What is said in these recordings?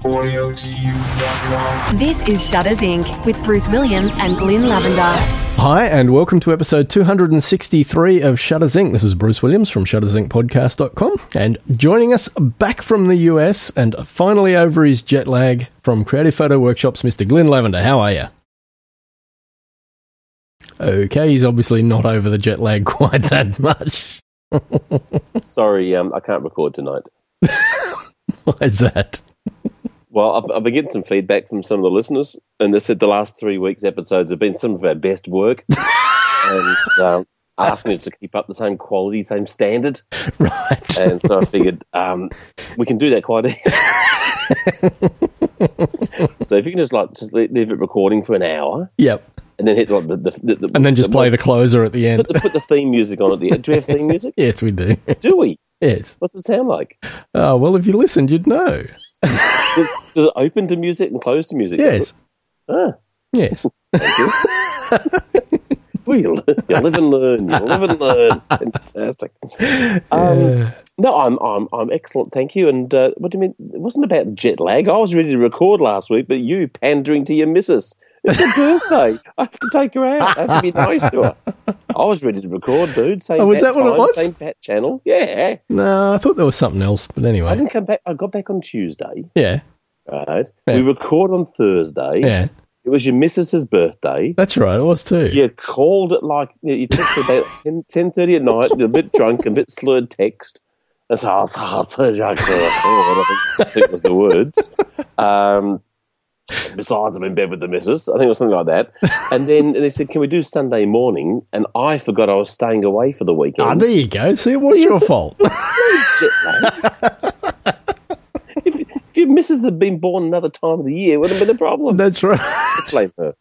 This is Shutters Inc. with Bruce Williams and Glyn Lavender. Hi, and welcome to episode 263 of Shutters Inc. This is Bruce Williams from shuttersincpodcast.com, and joining us back from the US and finally over his jet lag from Creative Photo Workshops, Mr. Glyn Lavender. How are you? Okay, he's obviously not over the jet lag quite that much. Sorry, I can't record tonight. Why is that? Well, I've been getting some feedback from some of the listeners, and they said the last 3 weeks' episodes have been some of our best work, and asking us to keep up the same quality, same standard. Right. And so I figured we can do that quite easily. So if you can just leave it recording for an hour. Yep. And then hit and then just play the closer at the end. Put the theme music on at the end. Do we have theme music? Yes, we do. Do we? Yes. What's it sound like? Oh, well, if you listened, you'd know. Does it open to music and close to music? Yes. Yes. Thank you. You live and learn. You live and learn. Fantastic. No, I'm excellent, thank you. And what do you mean? It wasn't about jet lag. I was ready to record last week, but you pandering to your missus. It's her birthday. I have to take her out. I have to be nice to her. I was ready to record, dude. Was that what it was? Same Pat channel. Yeah. No, I thought there was something else, but anyway. I didn't come back. I got back on Tuesday. Yeah. Right. Yeah. We record on Thursday. Yeah. It was your missus's birthday. That's right, it was too. You called it you took it about 10:30 at night, you're a bit drunk, a bit slurred text. And so I think was the words. Besides, I'm in bed with the missus. I think it was something like that. And then they said, can we do Sunday morning? And I forgot I was staying away for the weekend. Ah, there you go. See, it was your fault. If your missus had been born another time of the year, it wouldn't have been a problem. That's right. Let's blame her.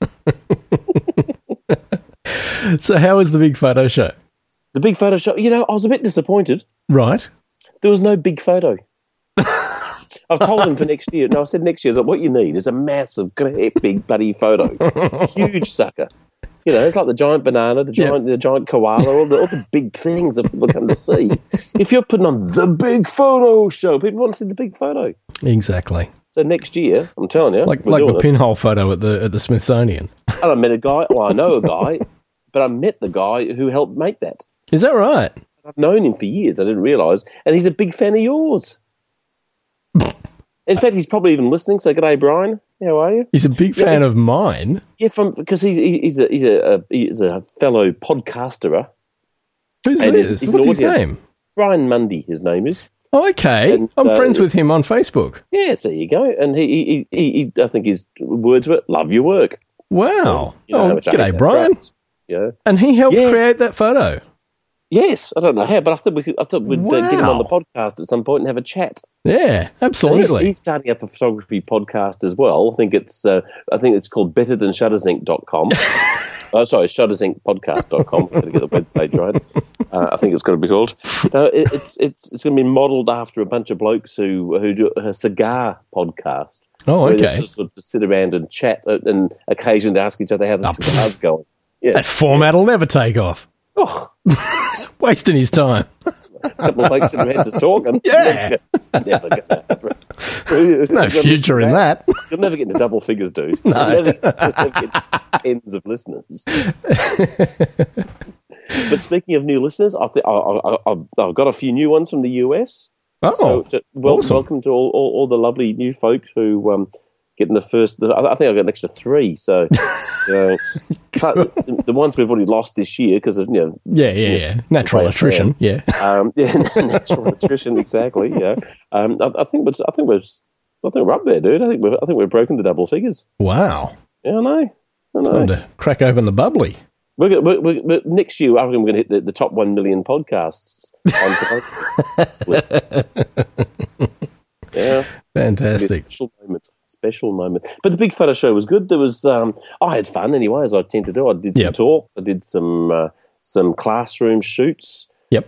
So how was the big photo show? The big photo show, I was a bit disappointed. Right. There was no big photo. I've told them for next year. No, I said next year that what you need is a massive, big bloody photo. Huge sucker. It's like the giant banana, the giant koala, all the big things that people come to see. If you're putting on the big photo show, people want to see the big photo. Exactly. So next year, I'm telling you, like the pinhole photo at the Smithsonian. And I met a guy. Well, I know a guy, but I met the guy who helped make that. Is that right? I've known him for years. I didn't realise, and he's a big fan of yours. In fact, he's probably even listening. So, g'day, Brian. How are you? He's a big fan of mine. Yeah, because he's a fellow podcaster. Who's this? What's his name? Brian Mundy. His name is. Oh, okay. And, I'm friends with him on Facebook. Yes, there you go. And he I think his words were "Love your work." Wow. G'day, Brian. Right. Yeah. And he helped create that photo. Yes, I don't know how, but I thought we'd get him on the podcast at some point and have a chat. Yeah, absolutely. He's starting up a photography podcast as well. I think it's called betterthanshuttersinc.com. Sorry, shuttersincpodcast.com. Got to get the webpage right. I think it's going to be called. No, it's going to be modelled after a bunch of blokes who do a cigar podcast. Oh, okay. They sort of sit around and chat and occasionally ask each other how the cigar's going. Yeah. That format will never take off. Oh. Wasting his time. A couple of blokes sitting around just talking. Yeah. Never get that. There's no future in that. You'll never get into double figures, dude. No. You'll never get tens of listeners. But speaking of new listeners, I've got a few new ones from the US. Oh, so awesome. Welcome to all the lovely new folks who getting the first. I think I got an extra 3. So the ones we've already lost this year because of natural attrition. Natural attrition, exactly. Yeah, I think we're up there, dude. I think we're broken the double figures. Wow. Yeah, I know. Time to crack open the bubbly. We're next year, I reckon we're going to hit the top 1 million podcasts. Yeah, fantastic. Special moment. But the big photo show was good. There was I had fun anyway, as I tend to do. I did some talks. I did some classroom shoots. Yep.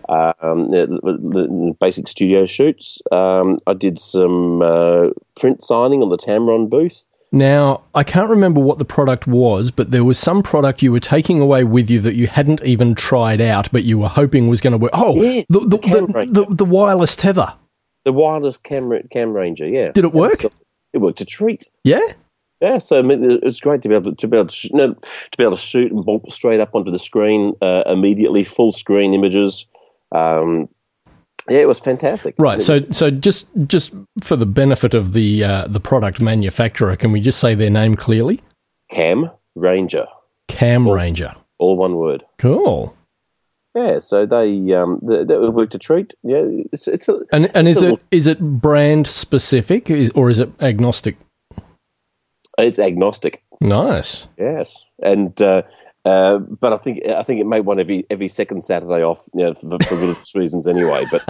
Basic studio shoots. I did some print signing on the Tamron booth. Now, I can't remember what the product was, but there was some product you were taking away with you that you hadn't even tried out, but you were hoping was going to work. Oh, yeah, the wireless tether. The wireless cam ranger, yeah. Did it work? It worked a treat. Yeah? Yeah, so I mean, it was great to be able to shoot and bump straight up onto the screen immediately, full screen images. Yeah, it was fantastic. Right. So just for the benefit of the product manufacturer, can we just say their name clearly? Cam Ranger. Cam Ranger. All one word. Cool. Yeah, so they worked a treat. Yeah, is it brand specific or is it agnostic? It's agnostic. Nice. Yes, and but I think it made one every second Saturday off, for religious reasons anyway. But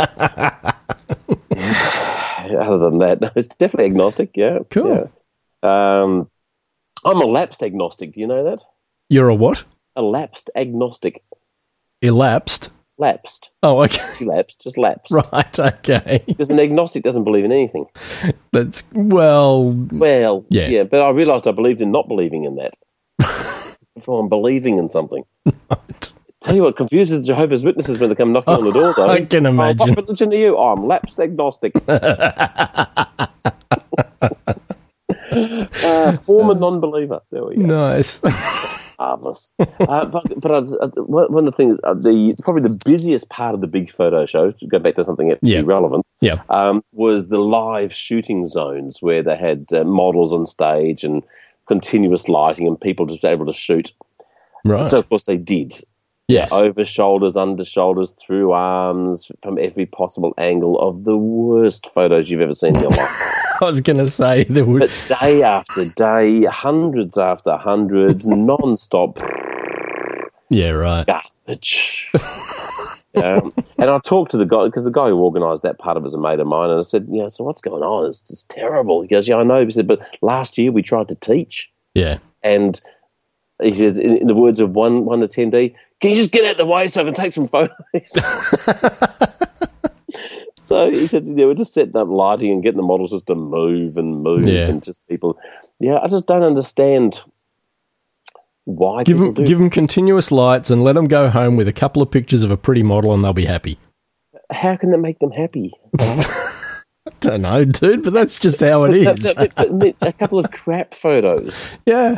other than that, no, it's definitely agnostic. Yeah, cool. Yeah. I'm a lapsed agnostic. Do you know that? You're a what? A lapsed agnostic. Elapsed? Lapsed. Oh, okay. Lapsed, just lapsed. Right, okay. Because an agnostic doesn't believe in anything. That's, well, yeah. But I realised I believed in not believing in that. Before I'm believing in something. Right. Tell you what confuses Jehovah's Witnesses when they come knocking on the door, though. I can imagine. What religion are you? Oh, I'm lapsed agnostic. Former non-believer. There we go. Nice. Marvellous. But one of the things, probably the busiest part of the big photo show, to go back to something actually relevant, was the live shooting zones where they had models on stage and continuous lighting and people just able to shoot. Right. So, of course, they did. Yes. Over shoulders, under shoulders, through arms, from every possible angle of the worst photos you've ever seen in your life. I was going to say there would. But day after day, hundreds after hundreds, non-stop. Yeah, right. Garbage. And I talked to the guy, because the guy who organised that part of it is a mate of mine, and I said, so what's going on? It's just terrible. He goes, I know. He said, but last year we tried to teach. Yeah. And he says, in the words of one attendee, can you just get out of the way so I can take some photos? So he said, we're just setting up lighting and getting the models just to move and just people. Yeah, I just don't understand why give them continuous lights and let them go home with a couple of pictures of a pretty model and they'll be happy. How can that make them happy? I don't know, dude, but that's just how it is. A couple of crap photos. Yeah.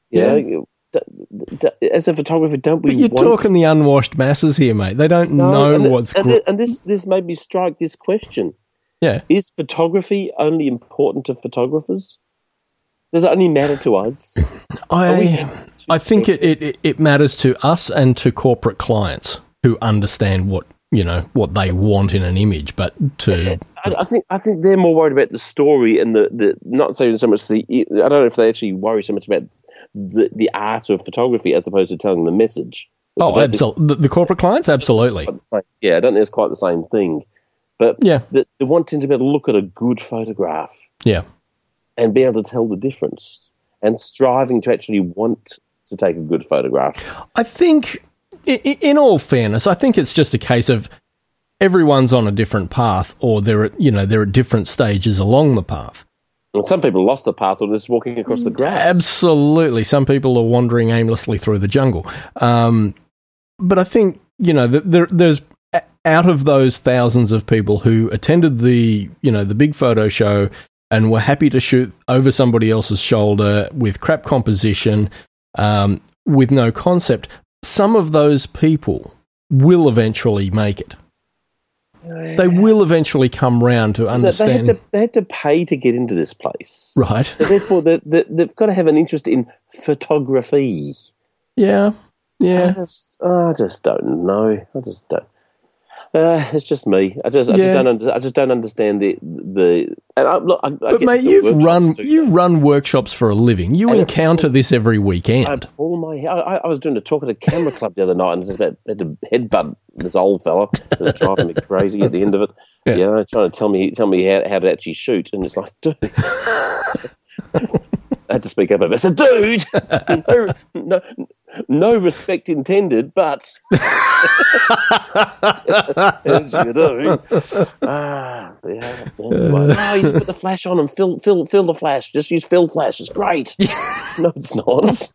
As a photographer, don't we? But you're talking the unwashed masses here, mate. They don't know what's. And this made me strike this question. Yeah, is photography only important to photographers? Does it only matter to us? I think it matters to us and to corporate clients who understand what they want in an image, but I think they're more worried about the story and the not so much the. I don't know if they actually worry so much about the art of photography as opposed to telling the message. Oh, absolutely. The corporate clients, absolutely. Yeah, I don't think it's quite the same thing. But they're wanting to be able to look at a good photograph. Yeah. And be able to tell the difference and striving to actually want to take a good photograph. I think, in all fairness, I think it's just a case of everyone's on a different path or they're at different stages along the path. And some people lost the path or just walking across the grass. Absolutely. Some people are wandering aimlessly through the jungle. But I think, there's out of those thousands of people who attended the big photo show and were happy to shoot over somebody else's shoulder with crap composition, with no concept, some of those people will eventually make it. They will eventually come round to understand. They had to pay to get into this place. Right. So therefore, they've got to have an interest in photography. Yeah. I just don't know. I just don't. It's just me. I just don't understand the. But mate, you run workshops for a living. You encounter this every weekend. I was doing a talk at a camera club the other night and just had to headbutt this old fella that was driving me crazy at the end of it. Yeah, trying to tell me how to actually shoot, and it's like, dude. I had to speak up a bit. I said, dude, no respect intended, but as you do. No, you just put the flash on and fill the flash. Just use fill flash. It's great. No, it's not.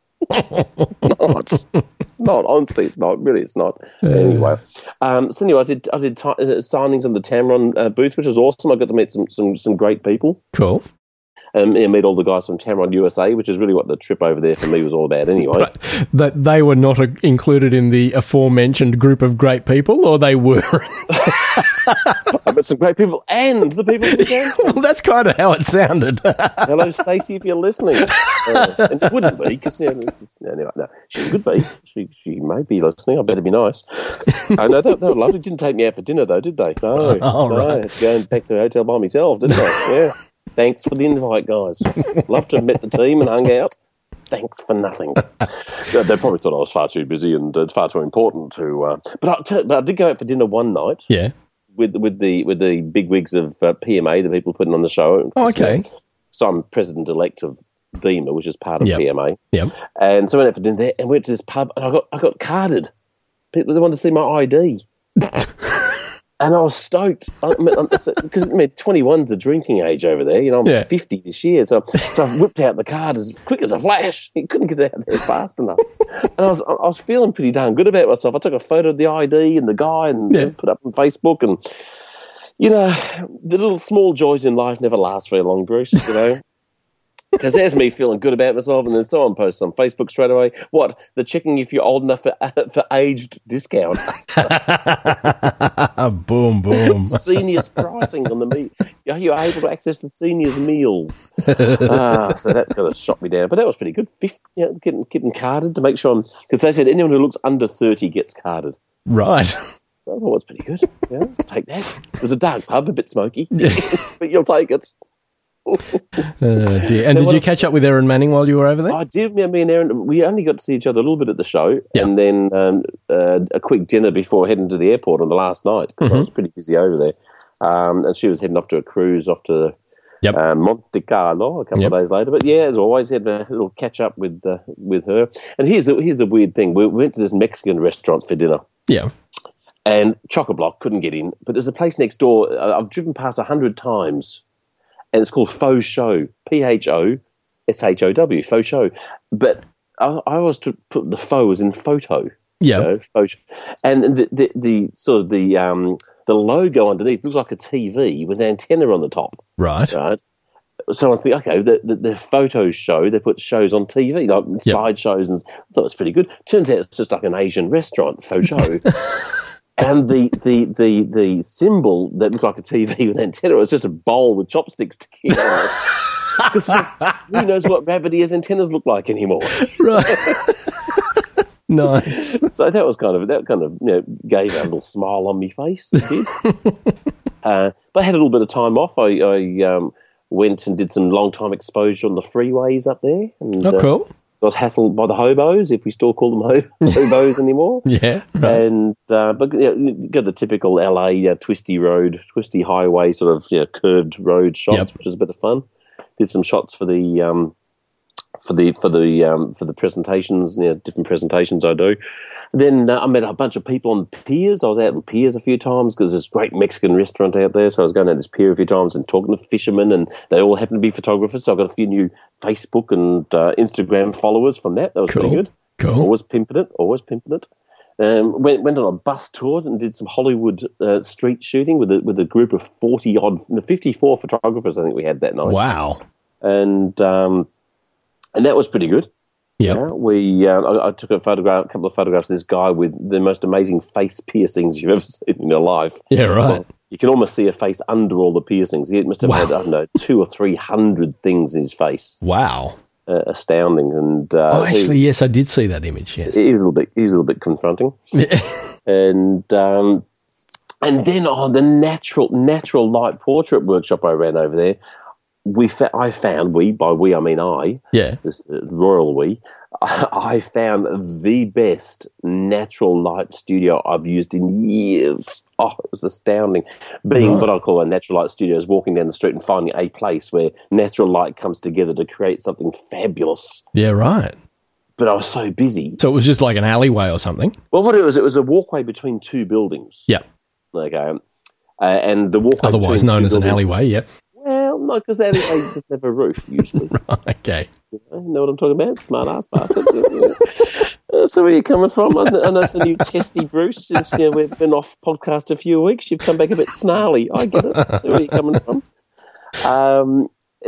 Not. Honestly, it's not. Really, it's not. Anyway, so anyway, I did signings on the Tamron booth, which was awesome. I got to meet some great people. Cool. and meet all the guys from Tamron USA, which is really what the trip over there for me was all about anyway. Right. That they were not included in the aforementioned group of great people, or they were? I met some great people and the people in the camp. Well, that's kind of how it sounded. Hello, Stacey, if you're listening. And it wouldn't be, because anyway, no, she could be. She may be listening. I better be nice. No, they were lovely. Didn't take me out for dinner, though, did they? No. Right. I had to go back to the hotel by myself, didn't I? Yeah. Thanks for the invite, guys. Love to have met the team and hung out. Thanks for nothing. They probably thought I was far too busy and far too important to. But I did go out for dinner one night. Yeah. With the big wigs of PMA, the people putting on the show. Oh, okay. So I'm president-elect of DEMA, which is part of PMA. Yeah. And so I went out for dinner there and went to this pub, and I got carded. People, they wanted to see my ID. And I was stoked because 21's the drinking age over there. I'm 50 this year, so I whipped out the card as quick as a flash. You couldn't get out there fast enough, and I was feeling pretty darn good about myself. I took a photo of the ID and the guy and put it up on Facebook, and the little small joys in life never last very long, Bruce. Because there's me feeling good about myself, and then someone posts on Facebook straight away, what, they're checking if you're old enough for aged discount. Boom, boom. Seniors pricing on the meat. You're able to access the seniors' meals. So that kind of shot me down. But that was pretty good. Getting carded to make sure because they said anyone who looks under 30 gets carded. Right. So I thought it's pretty good. Yeah, take that. It was a dark pub, a bit smoky, but you'll take it. Dear. And did you catch up with Erin Manning while you were over there? I did. Me and Erin, we only got to see each other a little bit at the show, and then a quick dinner before heading to the airport on the last night because I was pretty busy over there. And she was heading off to a cruise off to Monte Carlo a couple of days later. But as always, had a little catch up with her. And here's the weird thing: we went to this Mexican restaurant for dinner. Yeah. And Chock-a-Block couldn't get in, but there's a place next door. I've driven past 100 times. And it's called Faux Show, Phoshow, Faux Show. But I always put the faux in photo. Yeah, faux show. And the sort of the logo underneath looks like a TV with an antenna on the top. Right. So I think, okay, the photo show, they put shows on TV, like slideshows, and I thought it was pretty good. Turns out it's just like an Asian restaurant, Faux Show. And the symbol that looked like a TV with an antenna was just a bowl with chopsticks sticking out. Because who knows what rabbit ears antennas look like anymore? Right. Nice. So that kind of gave a little smile on my face. It did. But I had a little bit of time off. I went and did some long time exposure on the freeways up there. And, cool. I was hassled by the hobos, if we still call them hobos anymore. Yeah. Right. And but you got the typical LA twisty highway, sort of curved road shots, which is a bit of fun. Did some shots for the presentations, different presentations I do. Then I met a bunch of people on piers. I was out on piers a few times because there's a great Mexican restaurant out there. So I was going down this pier a few times and talking to fishermen, and they all happen to be photographers. So I got a few new Facebook and Instagram followers from that. That was pretty good. Cool. Always pimping it. Went on a bus tour and did some Hollywood street shooting with a group of 54 photographers. I think we had that night. Wow. And that was pretty good. Yeah, I took a couple of photographs of this guy with the most amazing face piercings you've ever seen in your life. Yeah, right. Well, you can almost see a face under all the piercings. He must have had, I don't know, 200 or 300 things in his face. Wow, astounding. And yes, I did see that image. Yes, he was a little bit confronting. And then the natural light portrait workshop I ran over there. I found, by we I mean I, this royal we, I found the best natural light studio I've used in years. Oh, it was astounding. Being what I call a natural light studio is walking down the street and finding a place where natural light comes together to create something fabulous. Yeah, right. But I was so busy. So it was just like an alleyway or something? Well, what it was a walkway between two buildings. Yeah. Okay. And the walkway otherwise known as an alleyway, yeah. Well, no, because they just have a roof, usually. Okay. You know what I'm talking about? Smart-ass bastard. So where are you coming from? I know it's a new testy, Bruce. Since we've been off podcast a few weeks, you've come back a bit snarly. I get it. So where are you coming from?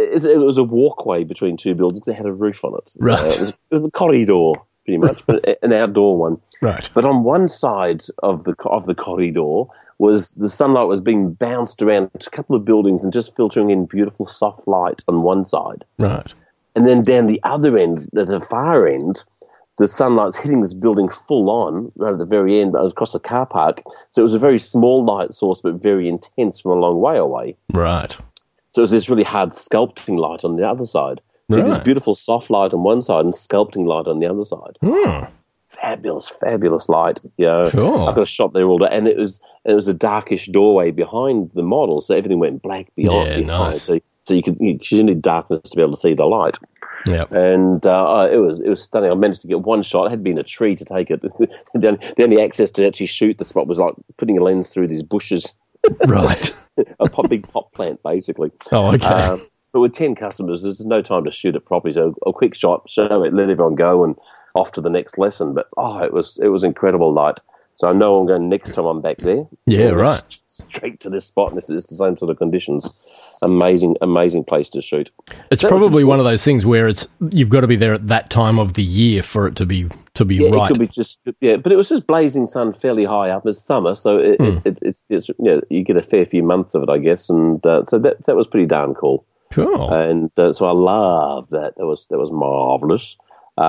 it was a walkway between two buildings that had a roof on it. Right. It was a corridor, pretty much, but an outdoor one. Right. But on one side of the corridor was the sunlight was being bounced around a couple of buildings and just filtering in beautiful soft light on one side. Right. And then down the other end, at the far end, the sunlight's hitting this building full on, right at the very end. It was across a car park. So it was a very small light source, but very intense from a long way away. Right. So it was this really hard sculpting light on the other side. So this beautiful soft light on one side and sculpting light on the other side. Fabulous light. Yeah, cool. I got a shot there all day, and it was a darkish doorway behind the model, so everything went black behind. Nice. So you needed darkness to be able to see the light. Yeah, and it was stunning. I managed to get one shot. It had been a tree to take it. The only access to actually shoot the spot was like putting a lens through these bushes. Right. A big pot plant, basically. Oh, okay. But with 10 customers, there's no time to shoot it properly. So a quick shot, show it, let everyone go, and off to the next lesson. But it was incredible light. So I know I'm going next time I'm back there. Yeah, right. Straight to this spot, and if it's the same sort of conditions, amazing place to shoot. It's probably one of those things where you've got to be there at that time of the year for it to be right. It could be but it was just blazing sun, fairly high up. It's summer, so it's you get a fair few months of it, I guess, and so that was pretty darn cool. Cool. And so I loved that. That was marvelous.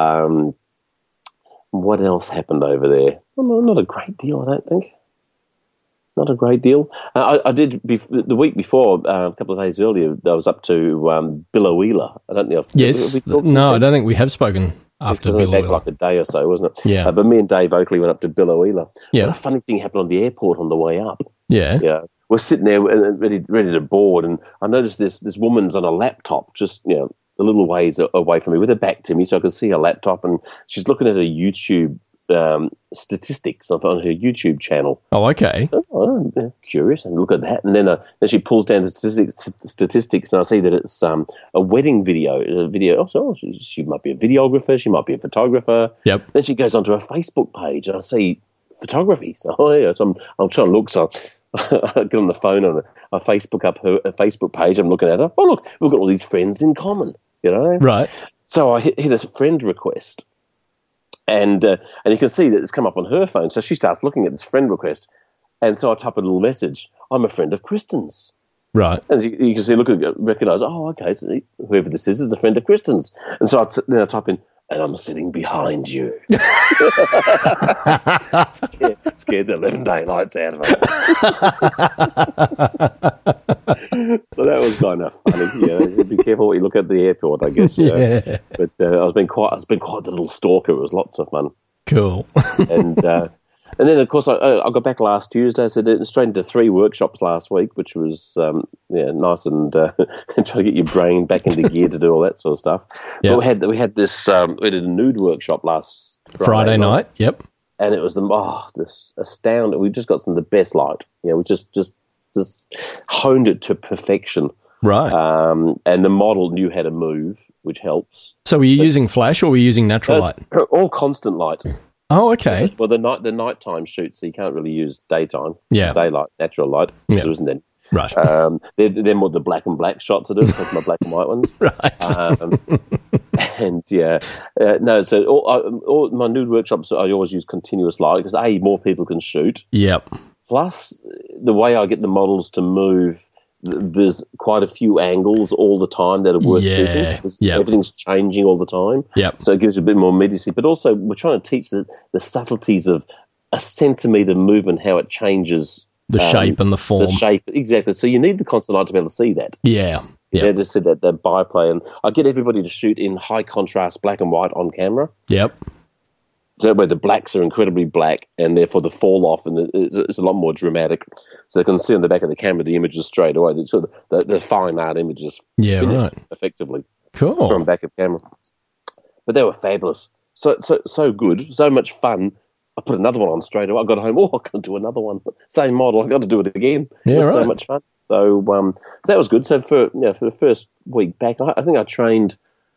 What else happened over there? Well, not a great deal, I don't think. Not a great deal. I did the week before, a couple of days earlier. I was up to Billowheeler. I don't know if yes. No, I don't think we have spoken after Billowheeler. Like a day or so, wasn't it? Yeah. But me and Dave Oakley went up to Billowheeler. Yeah. But a funny thing happened on the airport on the way up. Yeah. Yeah. We're sitting there ready to board, and I noticed this woman's on a laptop, just a little ways away from me, with her back to me, so I could see her laptop, and she's looking at her YouTube statistics on her YouTube channel. Oh, okay. I'm curious, and look at that, and then she pulls down the statistics, and I see that it's a wedding video. She might be a videographer, she might be a photographer. Yep. Then she goes onto her Facebook page, and I see photography. So I'm trying to look. So I get on the phone and I Facebook up her Facebook page. I'm looking at her. Oh, look, we've got all these friends in common. Right. So I hit a friend request. And you can see that it's come up on her phone. So she starts looking at this friend request. And so I type a little message. I'm a friend of Kristen's. Right. And you can see, recognise, okay, so whoever this is a friend of Kristen's. And so then I type in, and I'm sitting behind you. Scared the 11 daylights out of her. So that was kind of funny. Be careful what you look at the airport, I guess. Yeah. But I've been quite the little stalker. It was lots of fun. Cool. And then, of course, I got back last Tuesday, so straight into 3 workshops last week, which was nice and trying to get your brain back into gear to do all that sort of stuff. Yep. But we had this we did a nude workshop last Friday night. Yep. And it was this astounding. We just got some of the best light. We just honed it to perfection. Right. And the model knew how to move, which helps. So were you using flash or were you using natural light? All constant light. Oh, okay. Well, the nighttime shoots, so you can't really use daytime. Yeah. Daylight, natural light, because there isn't any. Right. They're more the black and black shots I do, like my black and white ones. Right. And so all my nude workshops, I always use continuous light because more people can shoot. Yep. Plus, the way I get the models to move, there's quite a few angles all the time that are worth shooting. Yep. Everything's changing all the time. Yep. So it gives you a bit more immediacy. But also, we're trying to teach the subtleties of a centimetre movement, how it changes. The shape and the form. The shape, exactly. So you need the constant light to be able to see that. Yeah. Yeah, to see that byplay. And I get everybody to shoot in high contrast black and white on camera. Yep. So where the blacks are incredibly black and therefore the fall off and it's a lot more dramatic. So they can see on the back of the camera the images straight away. So the fine art images right. effectively. Cool. From back of camera. But they were fabulous. So good. So much fun. I put another one on straight away. I got home. I can do another one. Same model. I got to do it again. Yeah, it was right. so much fun. So that was good. So for the first week back, I think I trained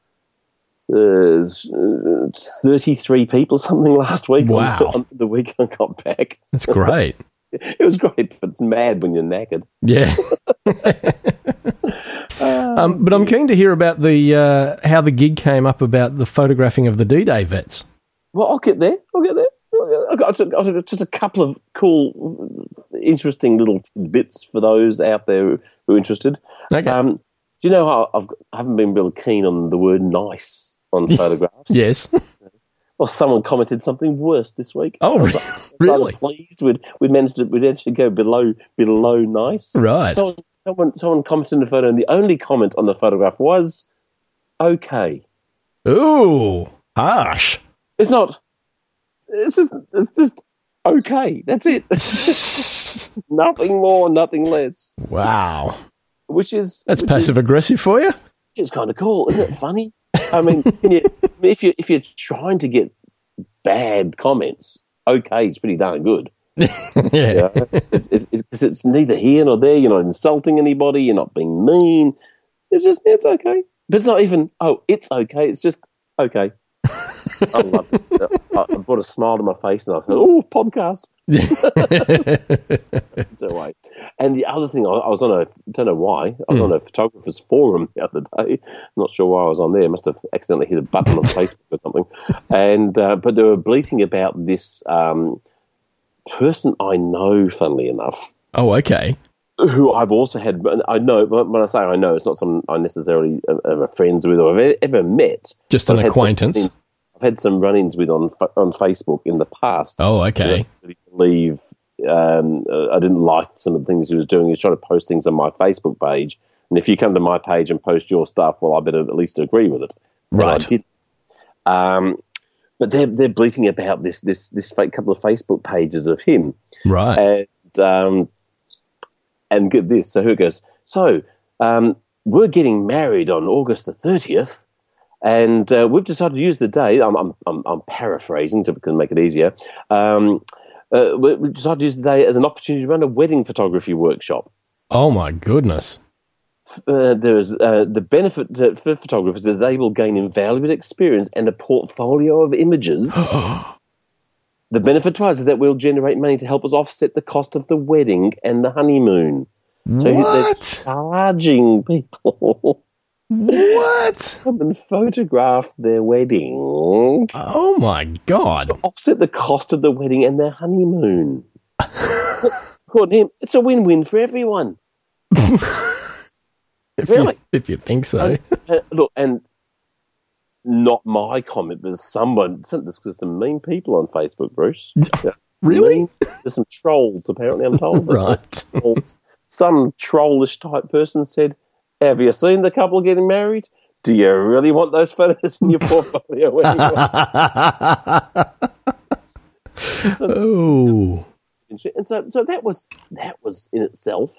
33 people something last week. Wow. On the week I got back. That's great. It was great, but it's mad when you're knackered. Yeah. But I'm keen to hear about the how the gig came up about the photographing of the D-Day vets. Well, I'll get there. I've got just a couple of cool, interesting little tidbits for those out there who are interested. Okay. Do you know how I haven't been real keen on the word nice on photographs? Yes. Well, someone commented something worse this week. Oh, really? Pleased we'd managed to go below nice. Right. Someone commented on the photo, and the only comment on the photograph was okay. Ooh, harsh. It's not. It's just okay. That's it. Nothing more, nothing less. Wow. That's passive aggressive for you. It's kind of cool, isn't it? Funny. I mean, if you're trying to get bad comments, okay is pretty darn good. Yeah. It's neither here nor there. You're not insulting anybody. You're not being mean. It's okay. But it's not even, it's okay. It's just okay. I loved it. I brought a smile to my face and I thought, podcast. So wait. And the other thing, I was on don't know why, I was on a photographer's forum the other day. Not sure why I was on there. I must have accidentally hit a button on Facebook or something. And but they were bleating about this person I know, funnily enough. Oh, okay. Who I've also had, I know, when I say I know, it's not someone I necessarily am friends with or have ever met. Just an acquaintance. I've had some run-ins with on Facebook in the past. Oh, okay. I believe I didn't like some of the things he was doing. He was trying to post things on my Facebook page, and if you come to my page and post your stuff, well, I better at least agree with it. Right. And I didn't. But they're bleating about this fake couple of Facebook pages of him. Right. And get this. So here it goes. So we're getting married on August the 30th. And we've decided to use the day. I'm paraphrasing to make it easier. We've decided to use the day as an opportunity to run a wedding photography workshop. Oh my goodness! There's the benefit for photographers is they will gain invaluable experience and a portfolio of images. The benefit to us is that we'll generate money to help us offset the cost of the wedding and the honeymoon. So they're charging people. What? Come and photograph their wedding. Oh my God. To offset the cost of the wedding and their honeymoon. According to him, it's a win-win for everyone. If you think so. Look, and not my comment, there's some mean people on Facebook, Bruce. Really? There's some trolls, apparently, I'm told. Right. Some trollish type person said, have you seen the couple getting married? Do you really want those photos in your portfolio anyway? Oh. And so that was in itself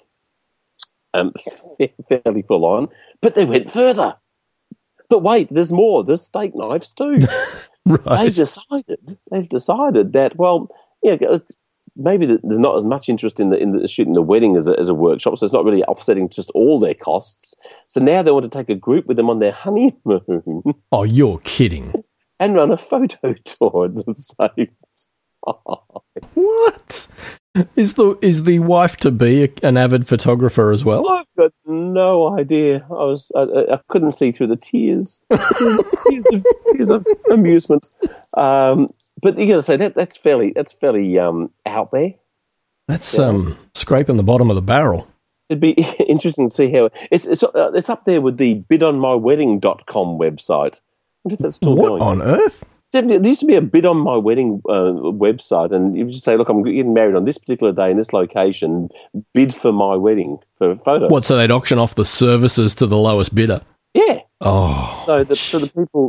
fairly full on. But they went further. But wait, there's more. There's steak knives too. Right. They've decided that, well, maybe there's not as much interest in the shooting the wedding as a workshop, so it's not really offsetting just all their costs. So now they want to take a group with them on their honeymoon. Oh, you're kidding. And run a photo tour at the same time. What? Is the wife to be an avid photographer as well? I've got no idea. I couldn't see through the tears. tears of amusement. But you got to say that's fairly out there. That's scraping the bottom of the barrel. It'd be interesting to see how it's up there with the bidonmywedding.com website. I wonder if that's still going. What on earth? There used to be a Bid on My Wedding website, and you just say, "Look, I'm getting married on this particular day in this location. Bid for my wedding for a photo." What? So they'd auction off the services to the lowest bidder? Yeah. Oh. So the people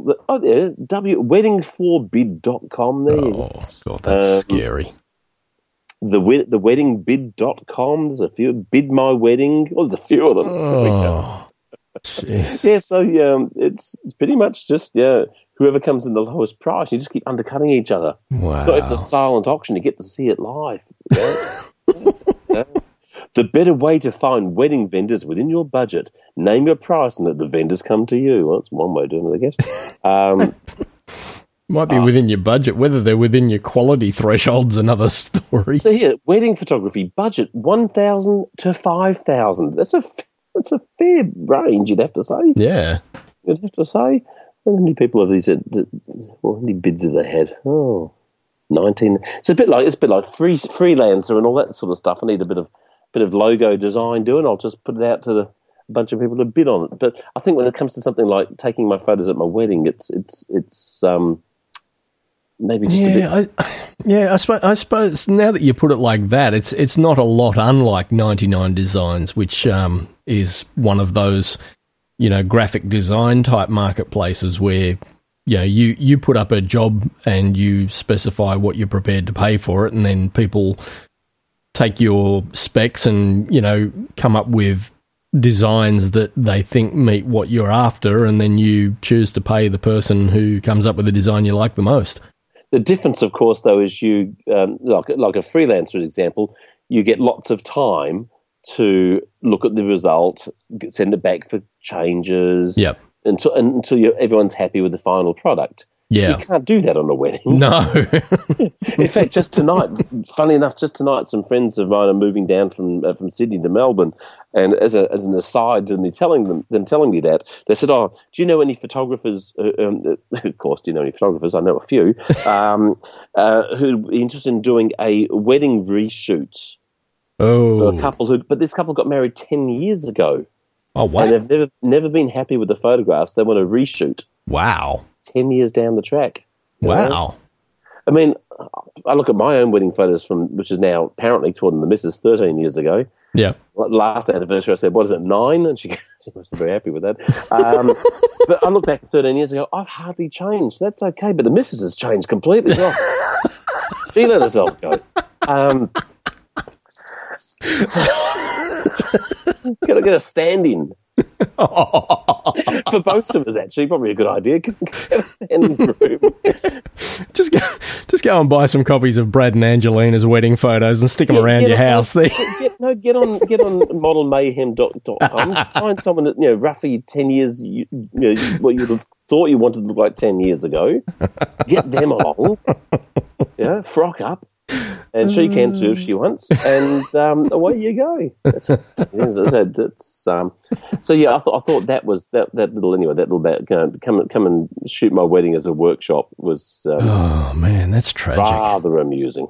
weddingforbid.com there. Oh God, that's scary. The weddingbid.com. There's a few. Bid My Wedding. Well, there's a few of them. Oh. Jeez. Yeah. So it's pretty much just whoever comes in the lowest price, you just keep undercutting each other. Wow. So if it's a silent auction, you get to see it live. The better way to find wedding vendors within your budget. Name your price and let the vendors come to you. Well, that's one way of doing it, I guess. Might be within your budget. Whether they're within your quality threshold's another story. So here, wedding photography budget $1,000 to $5,000. That's a fair range, you'd have to say. Yeah. You'd have to say. How many people have these? How many bids have they had? 19. It's a bit like freelancer and all that sort of stuff. I need a bit of logo design doing. I'll just put it out to a bunch of people to bid on it. But I think when it comes to something like taking my photos at my wedding, it's maybe just a bit. I suppose now that you put it like that, it's not a lot unlike 99 Designs, which is one of those, graphic design type marketplaces where, you put up a job and you specify what you're prepared to pay for it, and then people take your specs and, come up with designs that they think meet what you're after, and then you choose to pay the person who comes up with the design you like the most. The difference, of course, though, is you, like a freelancer example, you get lots of time to look at the result, send it back for changes, until everyone's happy with the final product. Yeah. You can't do that on a wedding. No. In fact, just tonight, funnily enough, some friends of mine are moving down from Sydney to Melbourne, and as an aside to me telling me that, they said, "Oh, do you know any photographers?" Of course, do you know any photographers? I know a few who'd be interested in doing a wedding reshoot for a couple but this couple got married 10 years ago. Oh wow! And they've never been happy with the photographs. They want to reshoot. Wow! 10 years down the track. Wow. I mean, I look at my own wedding photos which is now apparently taken the missus 13 years ago. Yeah. Last anniversary, I said, "What is it, 9?" And she wasn't very happy with that. But I look back 13 years ago, I've hardly changed. That's okay, but the missus has changed completely. She let herself go. Gotta get a stand-in. For both of us, actually, probably a good idea. Get a standing room. Just go and buy some copies of Brad and Angelina's wedding photos and stick them around your house. Get on modelmayhem.com. Find someone that roughly 10 years. What you would have thought you wanted to look like 10 years ago. Get them along. Frock up. And she can too if she wants, and away you go. So yeah, I thought that was that little bit, come and shoot my wedding as a workshop was. Oh man, that's tragic. Rather amusing.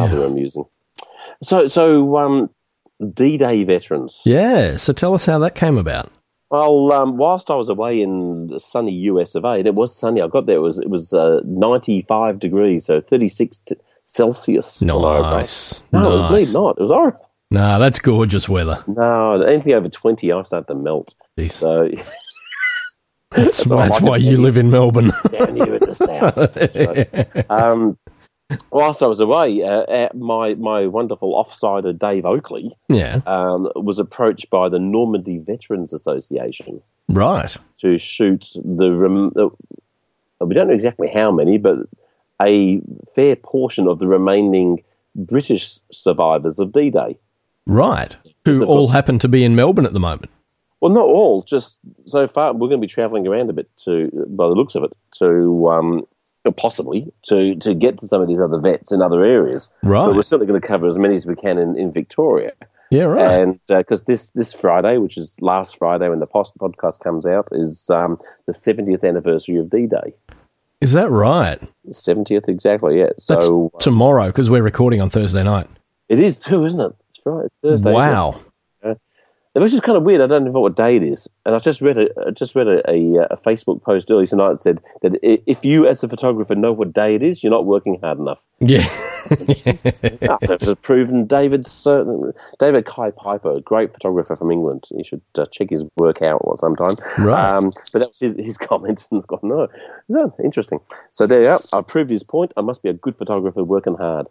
So D-Day veterans. Yeah. So tell us how that came about. Well, whilst I was away in the sunny US of A, and it was sunny. I got there. It was 95 degrees, so 36. Celsius. Nice. No, it was bleed not. It was horrible. No, that's gorgeous weather. No, anything over 20, I start to melt. Jeez. So that's why you live in Melbourne. Down here in the south. Whilst I was away, my wonderful offsider Dave Oakley was approached by the Normandy Veterans Association. Right. To shoot we don't know exactly how many, but a fair portion of the remaining British survivors of D-Day. Right. Who all happen to be in Melbourne at the moment. Well, not all. Just so far, we're going to be travelling around a bit by the looks of it, possibly to get to some of these other vets in other areas. Right. But we're certainly going to cover as many as we can in Victoria. Yeah, right. And because this Friday, which is last Friday when the podcast comes out, is the 70th anniversary of D-Day. Is that right? 70th, exactly, yeah. That's so tomorrow, because we're recording on Thursday night. It is too, isn't it? It's right, it's Thursday. Wow. It was just kind of weird. I don't know what day it is. And I just read a Facebook post earlier tonight that said that if you, as a photographer, know what day it is, you're not working hard enough. Yeah. That's interesting. It was proven. David Kai Piper, a great photographer from England. You should check his work out sometime. Right. But that was his comment. And I've gone, no, interesting. So there you are. I proved his point. I must be a good photographer working hard.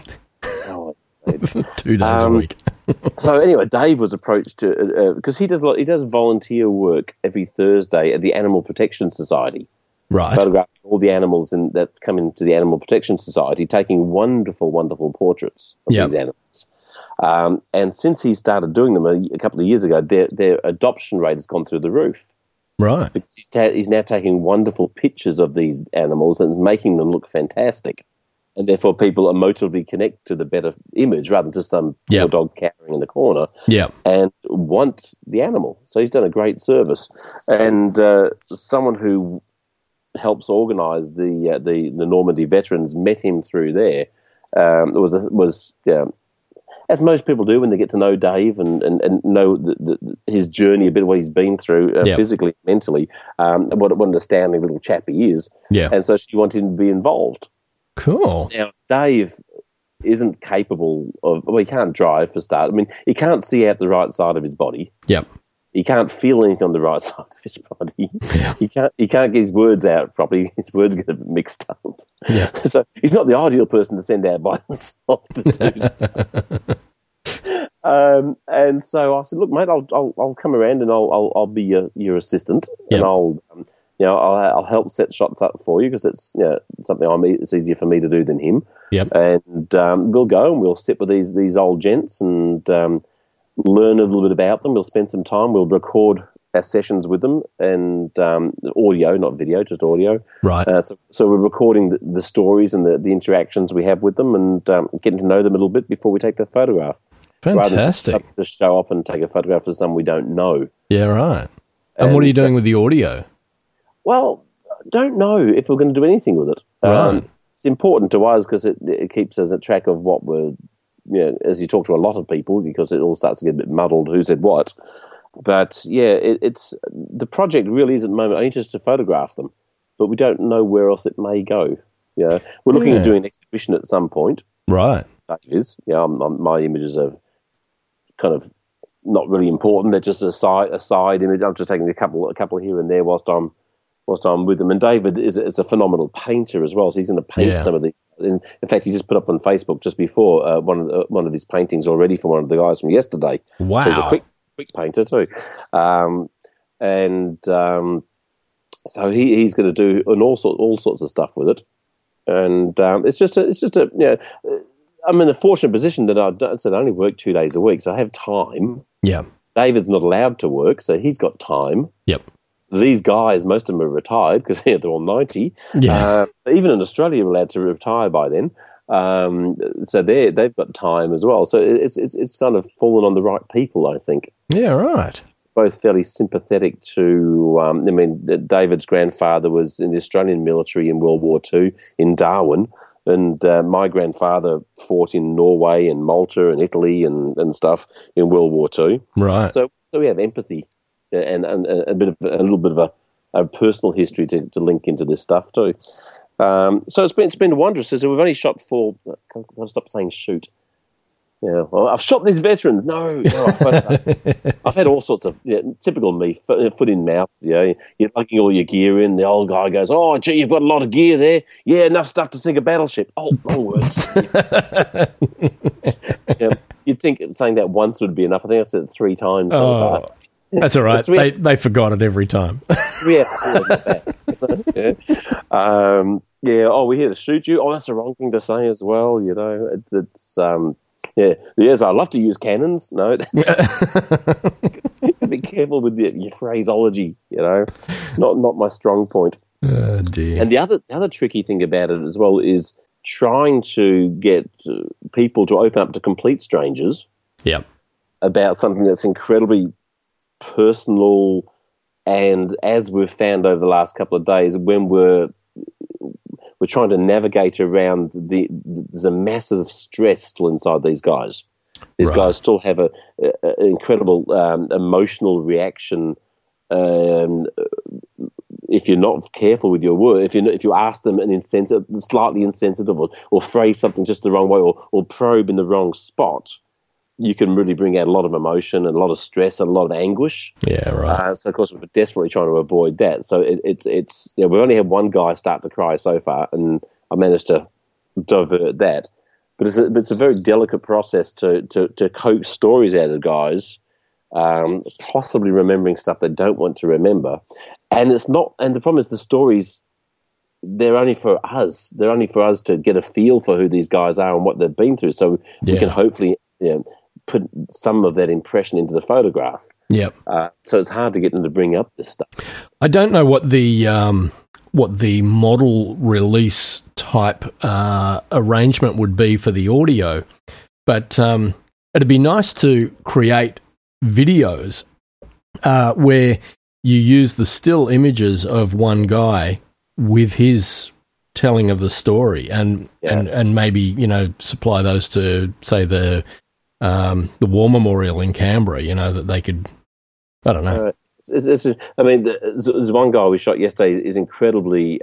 2 days a week. So anyway, Dave was approached to because he does volunteer work every Thursday at the Animal Protection Society. Right. Photographing all the animals that come into the Animal Protection Society, taking wonderful, wonderful portraits of these animals. And since he started doing them a couple of years ago, their adoption rate has gone through the roof. Right. Because he's now taking wonderful pictures of these animals and making them look fantastic. and therefore people emotively connect to the better image rather than just some poor dog cowering in the corner. Yeah, and want the animal. So he's done a great service, and someone who helps organise the Normandy veterans met him through there. Was as most people do when they get to know Dave and know his journey, a bit of what he's been through physically, mentally, what an astounding little chap he is. Yeah. And so she wanted him to be involved. Cool. Now, Dave isn't capable of, well, he can't drive for start. I mean, he can't see out the right side of his body. Yep. He can't feel anything on the right side of his body. Yeah. He can't get his words out properly. His words get a bit mixed up. Yeah. So he's not the ideal person to send out by himself to do stuff. And so I said, "Look, mate, I'll come around and I'll be your assistant, and I'll help set shots up for you because it's something it's easier for me to do than him. Yep. And we'll go and we'll sit with these old gents and learn a little bit about them. We'll spend some time. We'll record our sessions with them and audio, not video, just audio. Right. So we're recording the stories and the interactions we have with them and getting to know them a little bit before we take the photograph. Fantastic. Rather than just show up and take a photograph of someone we don't know. Yeah, right. And what are you doing with the audio? Well, don't know if we're going to do anything with it. Right. It's important to us because it keeps us a track of what we're, as you talk to a lot of people, because it all starts to get a bit muddled, who said what. But, it's the project really is at the moment only just to photograph them, but we don't know where else it may go. We're looking at doing an exhibition at some point. Right. That is. My images are kind of not really important. They're just a side image. I'm just taking a couple here and there whilst I'm with them. And David is a phenomenal painter as well, so he's going to paint some of these. In fact, he just put up on Facebook just before one of his paintings already for one of the guys from yesterday. Wow, so he's a quick painter too, so he's going to do all sorts of stuff with it. And it's just a I'm in a fortunate position that I only work 2 days a week, so I have time. Yeah. David's not allowed to work, so he's got time. Yep. These guys, most of them are retired because they're all 90. Yeah. Even in Australia, we're allowed to retire by then. So they've got time as well. So it's kind of fallen on the right people, I think. Yeah, right. Both fairly sympathetic to, David's grandfather was in the Australian military in World War II in Darwin. And my grandfather fought in Norway and Malta and Italy and stuff in World War II. Right. So we have empathy and a little bit of a personal history to link into this stuff too. So it's been wondrous. So we've only shot for. I'll stop saying shoot. Yeah, well, I've shot these veterans. No, I've had all sorts of typical me, foot in mouth. You're lugging all your gear in. The old guy goes, "Oh, gee, you've got a lot of gear there. Yeah, enough stuff to sink a battleship." Oh, wrong words. You'd think saying that once would be enough. I think I said it 3 times. Oh, that's all right. They forgot it every time. Yeah. We here to shoot you. Oh, that's the wrong thing to say as well. Yes, I love to use cannons. No, be careful with your phraseology. Not my strong point. Oh, dear. And the other tricky thing about it as well is trying to get people to open up to complete strangers. Yep. About something that's incredibly personal, and as we've found over the last couple of days, when we're trying to navigate around there's a massive stress still inside these guys. These guys still have an incredible emotional reaction. If you're not careful with your word, if you ask them slightly insensitive, or phrase something just the wrong way, or probe in the wrong spot, you can really bring out a lot of emotion and a lot of stress and a lot of anguish. Yeah, right. So, of course, we're desperately trying to avoid that. So it's we've only had one guy start to cry so far, and I managed to divert that. But it's a very delicate process to coax stories out of guys, possibly remembering stuff they don't want to remember. And it's not. And the problem is the stories, they're only for us. They're only for us to get a feel for who these guys are and what they've been through. So we can hopefully put some of that impression into the photograph. Yep. So it's hard to get them to bring up this stuff. I don't know what the what the model release type arrangement would be for the audio, but it'd be nice to create videos where you use the still images of one guy with his telling of the story, and maybe, you know, supply those to, say, the War Memorial in Canberra, you know, that they could, I don't know. I mean, there's one guy we shot yesterday is incredibly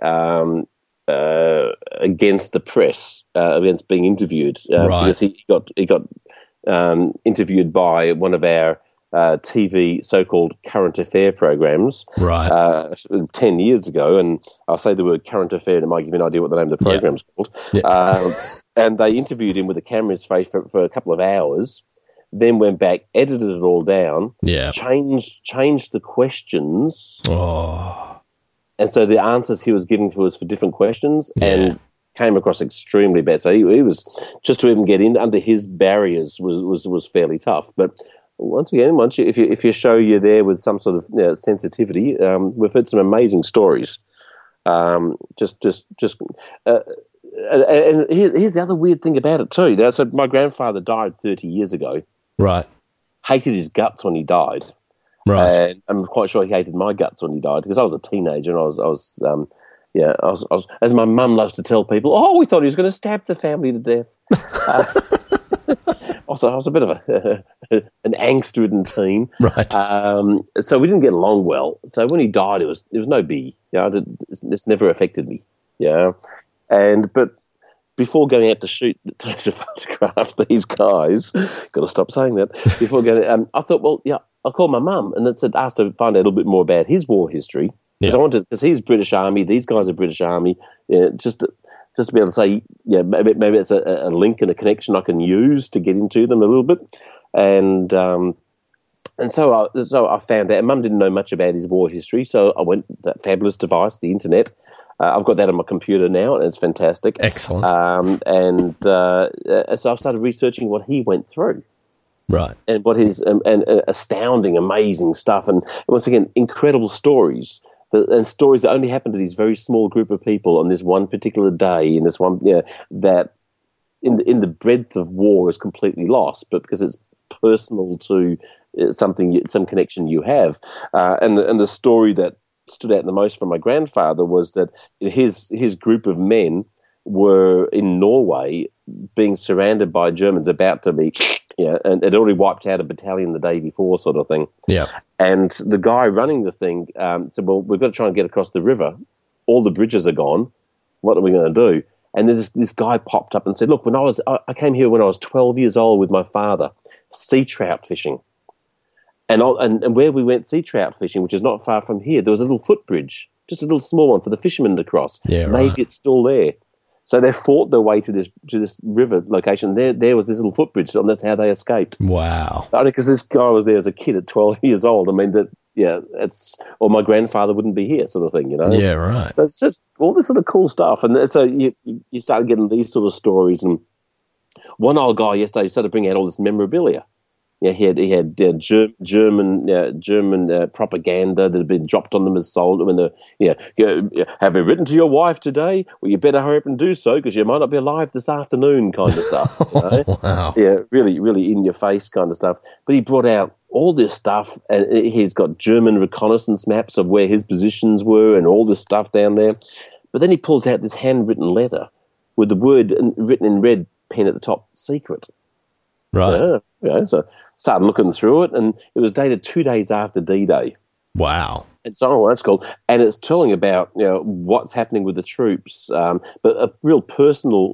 against the press, against being interviewed, because he got interviewed by one of our TV so-called current affair programs 10 years ago, and I'll say the word current affair and it might give you an idea what the name of the program's called. And they interviewed him with the camera in his face for a couple of hours, then went back, edited it all down, changed the questions, and so the answers he was giving to us for different questions and came across extremely bad. So he was, just to even get in under his barriers was fairly tough. But once again, if you show you're there with some sort of sensitivity, we've heard some amazing stories. And here's the other weird thing about it too. Now, so my grandfather died 30 years ago. Right. Hated his guts when he died. Right. And I'm quite sure he hated my guts when he died, because I was a teenager and I was as my mum loves to tell people, we thought he was going to stab the family to death. Also, I was a bit of an angst-ridden teen. Right. So we didn't get along well. So when he died, it was no biggie. It's never affected me. Yeah. But before going out to shoot, to photograph these guys, got to stop saying that. Before going, I thought, I'll call my mum and asked her to find out a little bit more about his war history, because he's British Army. These guys are British Army. Just to be able to say, maybe it's a link and a connection I can use to get into them a little bit, and so I found out. And Mum didn't know much about his war history, so I went to that fabulous device, the internet. I've got that on my computer now, and it's fantastic. Excellent. And so I've started researching what he went through. Right. And what his and astounding, amazing stuff, and once again, incredible stories. And stories that only happened to these very small group of people on this one particular day, in this one, that in the breadth of war is completely lost, but because it's personal to some connection you have, and the story that stood out the most from my grandfather was that his group of men were in Norway being surrounded by Germans, about to be, and it already wiped out a battalion the day before, sort of thing. Yeah. And the guy running the thing said, well, we've got to try and get across the river. All the bridges are gone. What are we going to do? And then this guy popped up and said, look, I came here when I was 12 years old with my father, sea trout fishing. And where we went sea trout fishing, which is not far from here, there was a little footbridge, just a little small one for the fishermen to cross. Yeah, right. Maybe it's still there. So they fought their way to this river location. There was this little footbridge, and that's how they escaped. Wow! Because this guy was there as a kid at 12 years old. I mean, or my grandfather wouldn't be here, sort of thing, you know. Yeah, right. So it's just all this sort of cool stuff, and so you start getting these sort of stories. And one old guy yesterday started bringing out all this memorabilia. Yeah, he had German propaganda that had been dropped on them as sold. When have you written to your wife today? Well, you better hurry up and do so, because you might not be alive this afternoon, kind of stuff. You know? Wow. Yeah, really, really in your face kind of stuff. But he brought out all this stuff, and he's got German reconnaissance maps of where his positions were, and all this stuff down there. But then he pulls out this handwritten letter with the word written in red pen at the top, secret. Right. So started looking through it, and it was dated 2 days after D-Day. Wow. And so that's cool. And it's telling about what's happening with the troops, but a real personal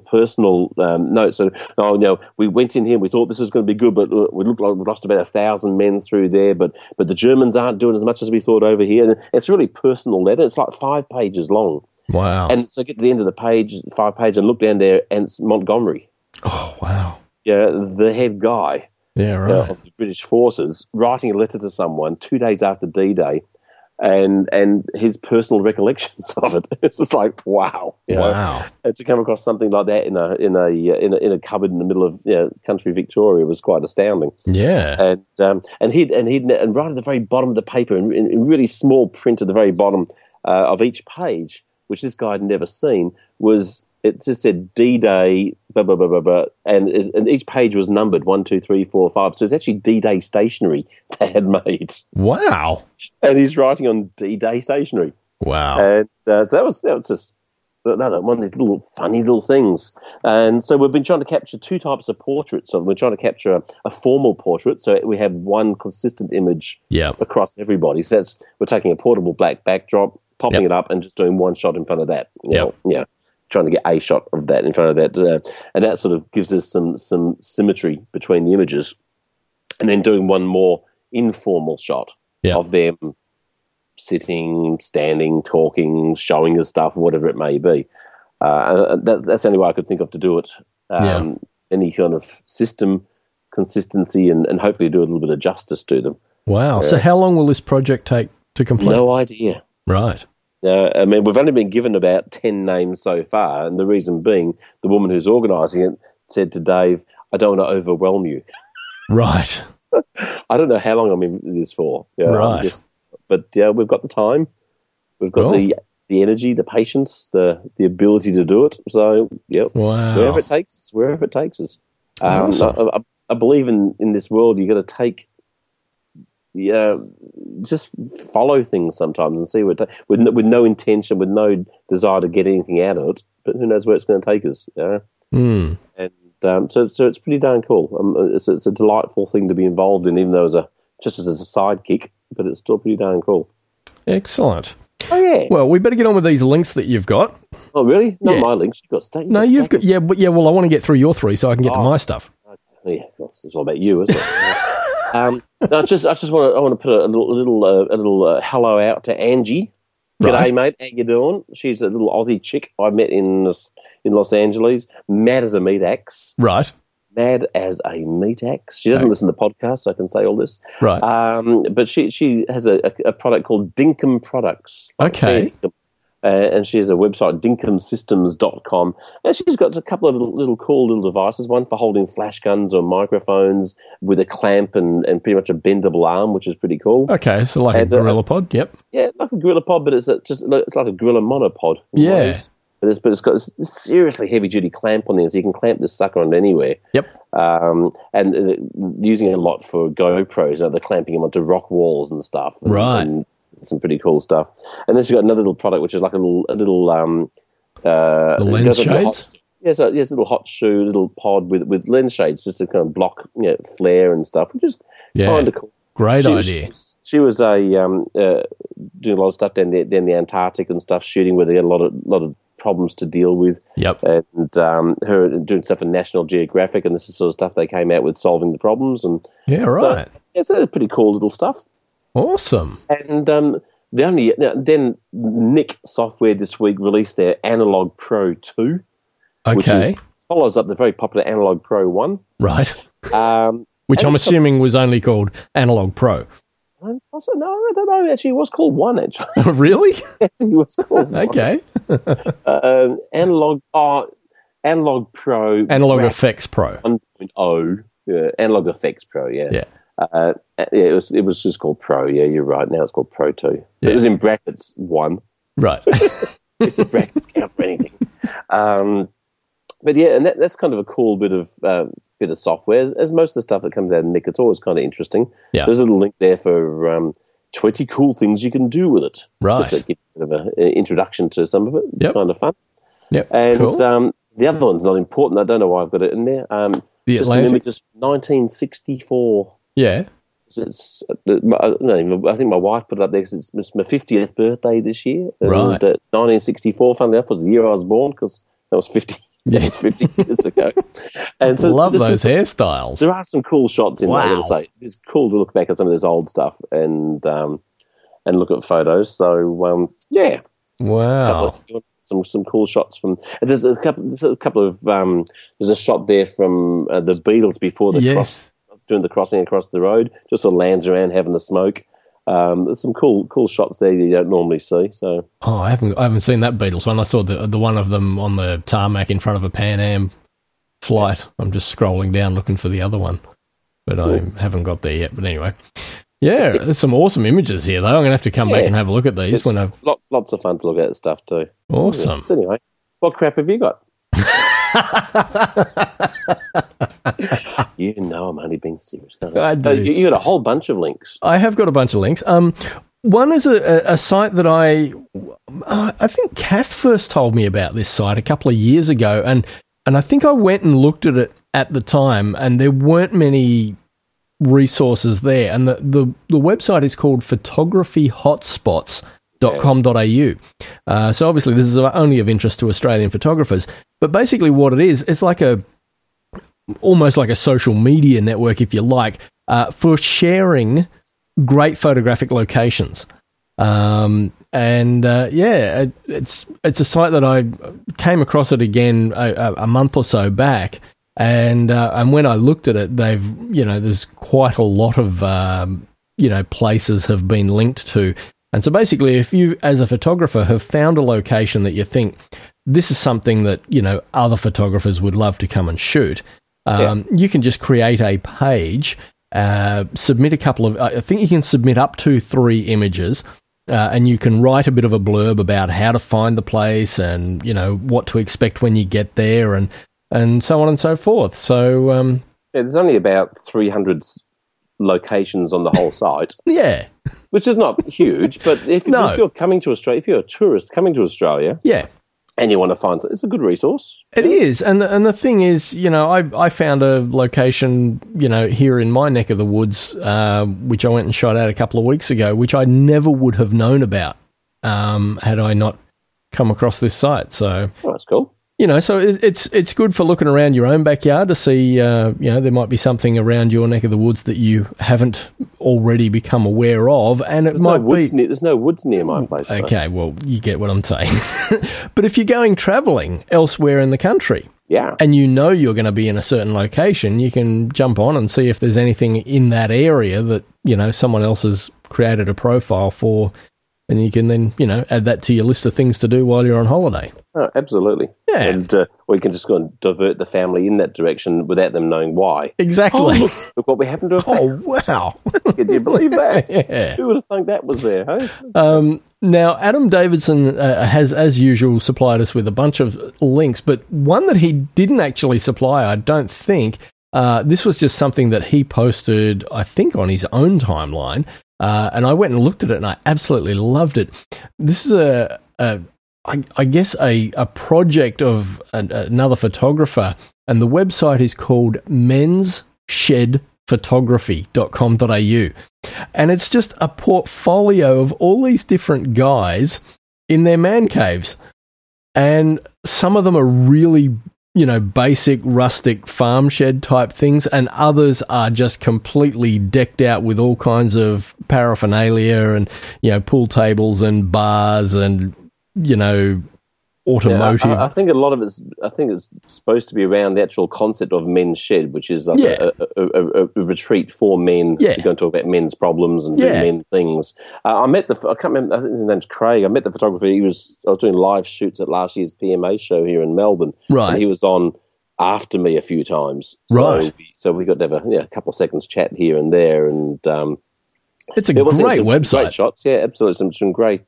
note. So, we went in here, we thought this was going to be good, but we looked like we lost about 1,000 men through there. But the Germans aren't doing as much as we thought over here. And it's a really personal letter. It's like 5 pages long. Wow. And so I get to the end of the page, 5 pages, and look down there, and it's Montgomery. Oh, wow. Yeah, the head guy. Yeah, right. Of the British forces, writing a letter to someone 2 days after D-Day, and his personal recollections of it. It's just like, wow, wow. And to come across something like that in a cupboard in the middle of country Victoria was quite astounding. Yeah, and right at the very bottom of the paper, in really small print at the very bottom, of each page, which this guy had never seen, it just said D-Day, blah, blah, blah, blah, blah, and each page was numbered 1, 2, 3, 4, 5. So it's actually D-Day stationery they had made. Wow. And he's writing on D-Day stationery. Wow. And so that was just one of these little funny little things. And so we've been trying to capture two types of portraits. So we're trying to capture a formal portrait, so we have one consistent image across everybody. So we're taking a portable black backdrop, popping it up, and just doing one shot in front of that. You know, trying to get a shot of that in front of that. And that sort of gives us some symmetry between the images. And then doing one more informal shot of them sitting, standing, talking, showing us stuff, whatever it may be. That's the only way I could think of to do it. Any kind of system, consistency, and hopefully do a little bit of justice to them. Wow. So how long will this project take to complete? No idea. Right. I mean, we've only been given about 10 names so far, and the reason being the woman who's organising it said to Dave, I don't want to overwhelm you. Right. I don't know how long I'm in this for. Right. But we've got the time, we've got the energy, the patience, the ability to do it. So, wow. wherever it takes us. Awesome. I believe in this world you've got to take, just follow things sometimes and see with no intention, with no desire to get anything out of it. But who knows where it's going to take us? And so it's pretty darn cool. It's a delightful thing to be involved in, even though just as a sidekick. But it's still pretty darn cool. Excellent. Oh, yeah. Well, we better get on with these links that you've got. Oh, really? Not my links. You've got stuff. No, you've got... well, I want to get through your three so I can get to my stuff. Yeah, it's all about you, isn't it? No, I just want to put a little hello out to Angie. G'day, mate. How you doing? She's a little Aussie chick I met in Los Angeles. Mad as a meat axe. Right. Mad as a meat axe. She doesn't listen to podcasts, so I can say all this. Right. But she has a product called Dinkum Products. Okay. And she has a website, dinkumsystems.com. And she's got a couple of little cool little devices, one for holding flash guns or microphones with a clamp and pretty much a bendable arm, which is pretty cool. Okay, so like a GorillaPod, yep. Yeah, like a GorillaPod, but it's like a Gorilla monopod. Yeah. But it's got a seriously heavy-duty clamp on there, so you can clamp this sucker on anywhere. Yep. And using it a lot for GoPros, they're clamping them onto rock walls and stuff. And some pretty cool stuff. And then she's got another little product, which is like a little the lens shades? It's a little hot shoe, little pod with lens shades, just to kind of block flare and stuff, which is kind of cool. Great idea. She was doing a lot of stuff down the Antarctic and stuff, shooting where they had a lot of problems to deal with. Yep. And her doing stuff for National Geographic, and this is the sort of stuff they came out with, solving the problems. And right. So it's pretty cool little stuff. Awesome. And then Nick Software this week released their Analog Pro 2. Okay. Which follows up the very popular Analog Pro 1. Right. Which I'm assuming was only called Analog Pro. No, I don't know. Actually, it was called 1, actually. Really? It was called 1. Okay. Analog Pro. Analog Effects Pro. 1.0. Yeah, Analog Effects Pro, yeah. Yeah. It was just called Pro. Yeah, you're right. Now it's called Pro 2. Yeah. It was in brackets 1. Right. If the brackets count for anything. But yeah, and that's kind of a cool bit of software. As most of the stuff that comes out of Nick, it's always kind of interesting. Yeah. There's a little link there for 20 cool things you can do with it. Right. Just to give a bit of an introduction to some of it. It's kind of fun. Yep. And cool. The other one's not important. I don't know why I've got it in there. The just Atlantic? Some images, 1964. Yeah. I think my wife put it up there because it's my 50th birthday this year. And, right. 1964, funnily enough, was the year I was born, because that was 50. Yeah. That was 50 years ago. And so love those hairstyles. There are some cool shots in there, I got to say. It's cool to look back at some of this old stuff and look at photos. So, yeah. Wow. Some cool shots from. There's a couple of. There's a shot there from the Beatles before the doing the crossing across the road. Just sort of lands around having a smoke. There's some cool shots there you don't normally see. So. Oh, I haven't seen that Beatles one. I saw the one of them on the tarmac in front of a Pan Am flight. I'm just scrolling down looking for the other one, but I haven't got there yet. But anyway, Yeah, there's some awesome images here, though. I'm going to have to come back and have a look at these. It's lots of fun to look at stuff too. Awesome. Yeah. So anyway, what crap have you got? You know I'm only being serious. I do. You got a whole bunch of links. I have got a bunch of links. One is a site that I think Kath first told me about this site a couple of years ago, and I think I went and looked at it at the time, and there weren't many resources there. And the website is called photographyhotspots.com.au. So obviously this is only of interest to Australian photographers, but basically what it is, it's like almost like a social media network, if you like, for sharing great photographic locations. It's a site that I came across it again a month or so back, and when I looked at it, there's quite a lot of places have been linked to. And so basically, if you as a photographer have found a location that you think this is something that other photographers would love to come and shoot, you can just create a page, submit a couple of, I think you can submit up to 3 images, and you can write a bit of a blurb about how to find the place and, what to expect when you get there and so on and so forth. So, there's only about 300 locations on the whole site. Yeah. Which is not huge, but if you're coming to Australia, if you're a tourist coming to Australia. Yeah. And you want to find it's a good resource. It is, and the thing is, I found a location, here in my neck of the woods, which I went and shot at a couple of weeks ago, which I never would have known about had I not come across this site. So, that's cool. So it's good for looking around your own backyard to see, there might be something around your neck of the woods that you haven't already become aware of, and there's no woods near my place. Okay, well, you get what I'm saying. But if you're going travelling elsewhere in the country, and you're going to be in a certain location, you can jump on and see if there's anything in that area that someone else has created a profile for. And you can then, add that to your list of things to do while you're on holiday. Oh, absolutely. Yeah. And or you can just go and divert the family in that direction without them knowing why. Exactly. Oh, look what we happened to. Oh, wow. Can you believe that? Yeah. Who would have thought that was there, hey? Now, Adam Davidson has, as usual, supplied us with a bunch of links, but one that he didn't actually supply, I don't think. This was just something that he posted, I think, on his own timeline. And I went and looked at it, and I absolutely loved it. This is I guess a project of another photographer, and the website is called men'sshedphotography.com.au. And it's just a portfolio of all these different guys in their man caves. And some of them are really, basic, rustic farm shed type things, and others are just completely decked out with all kinds of paraphernalia and, pool tables and bars and, automotive. I think a lot of it's supposed to be around the actual concept of men's shed, which is like a retreat for men to go and talk about men's problems and do men things. I can't remember, I think his name's Craig. I met the photographer. I was doing live shoots at last year's PMA show here in Melbourne. Right. And he was on after me a few times. Right. So we got to have a couple of seconds chat here and there. And it's a great website. Great shots. Yeah, absolutely. Some great...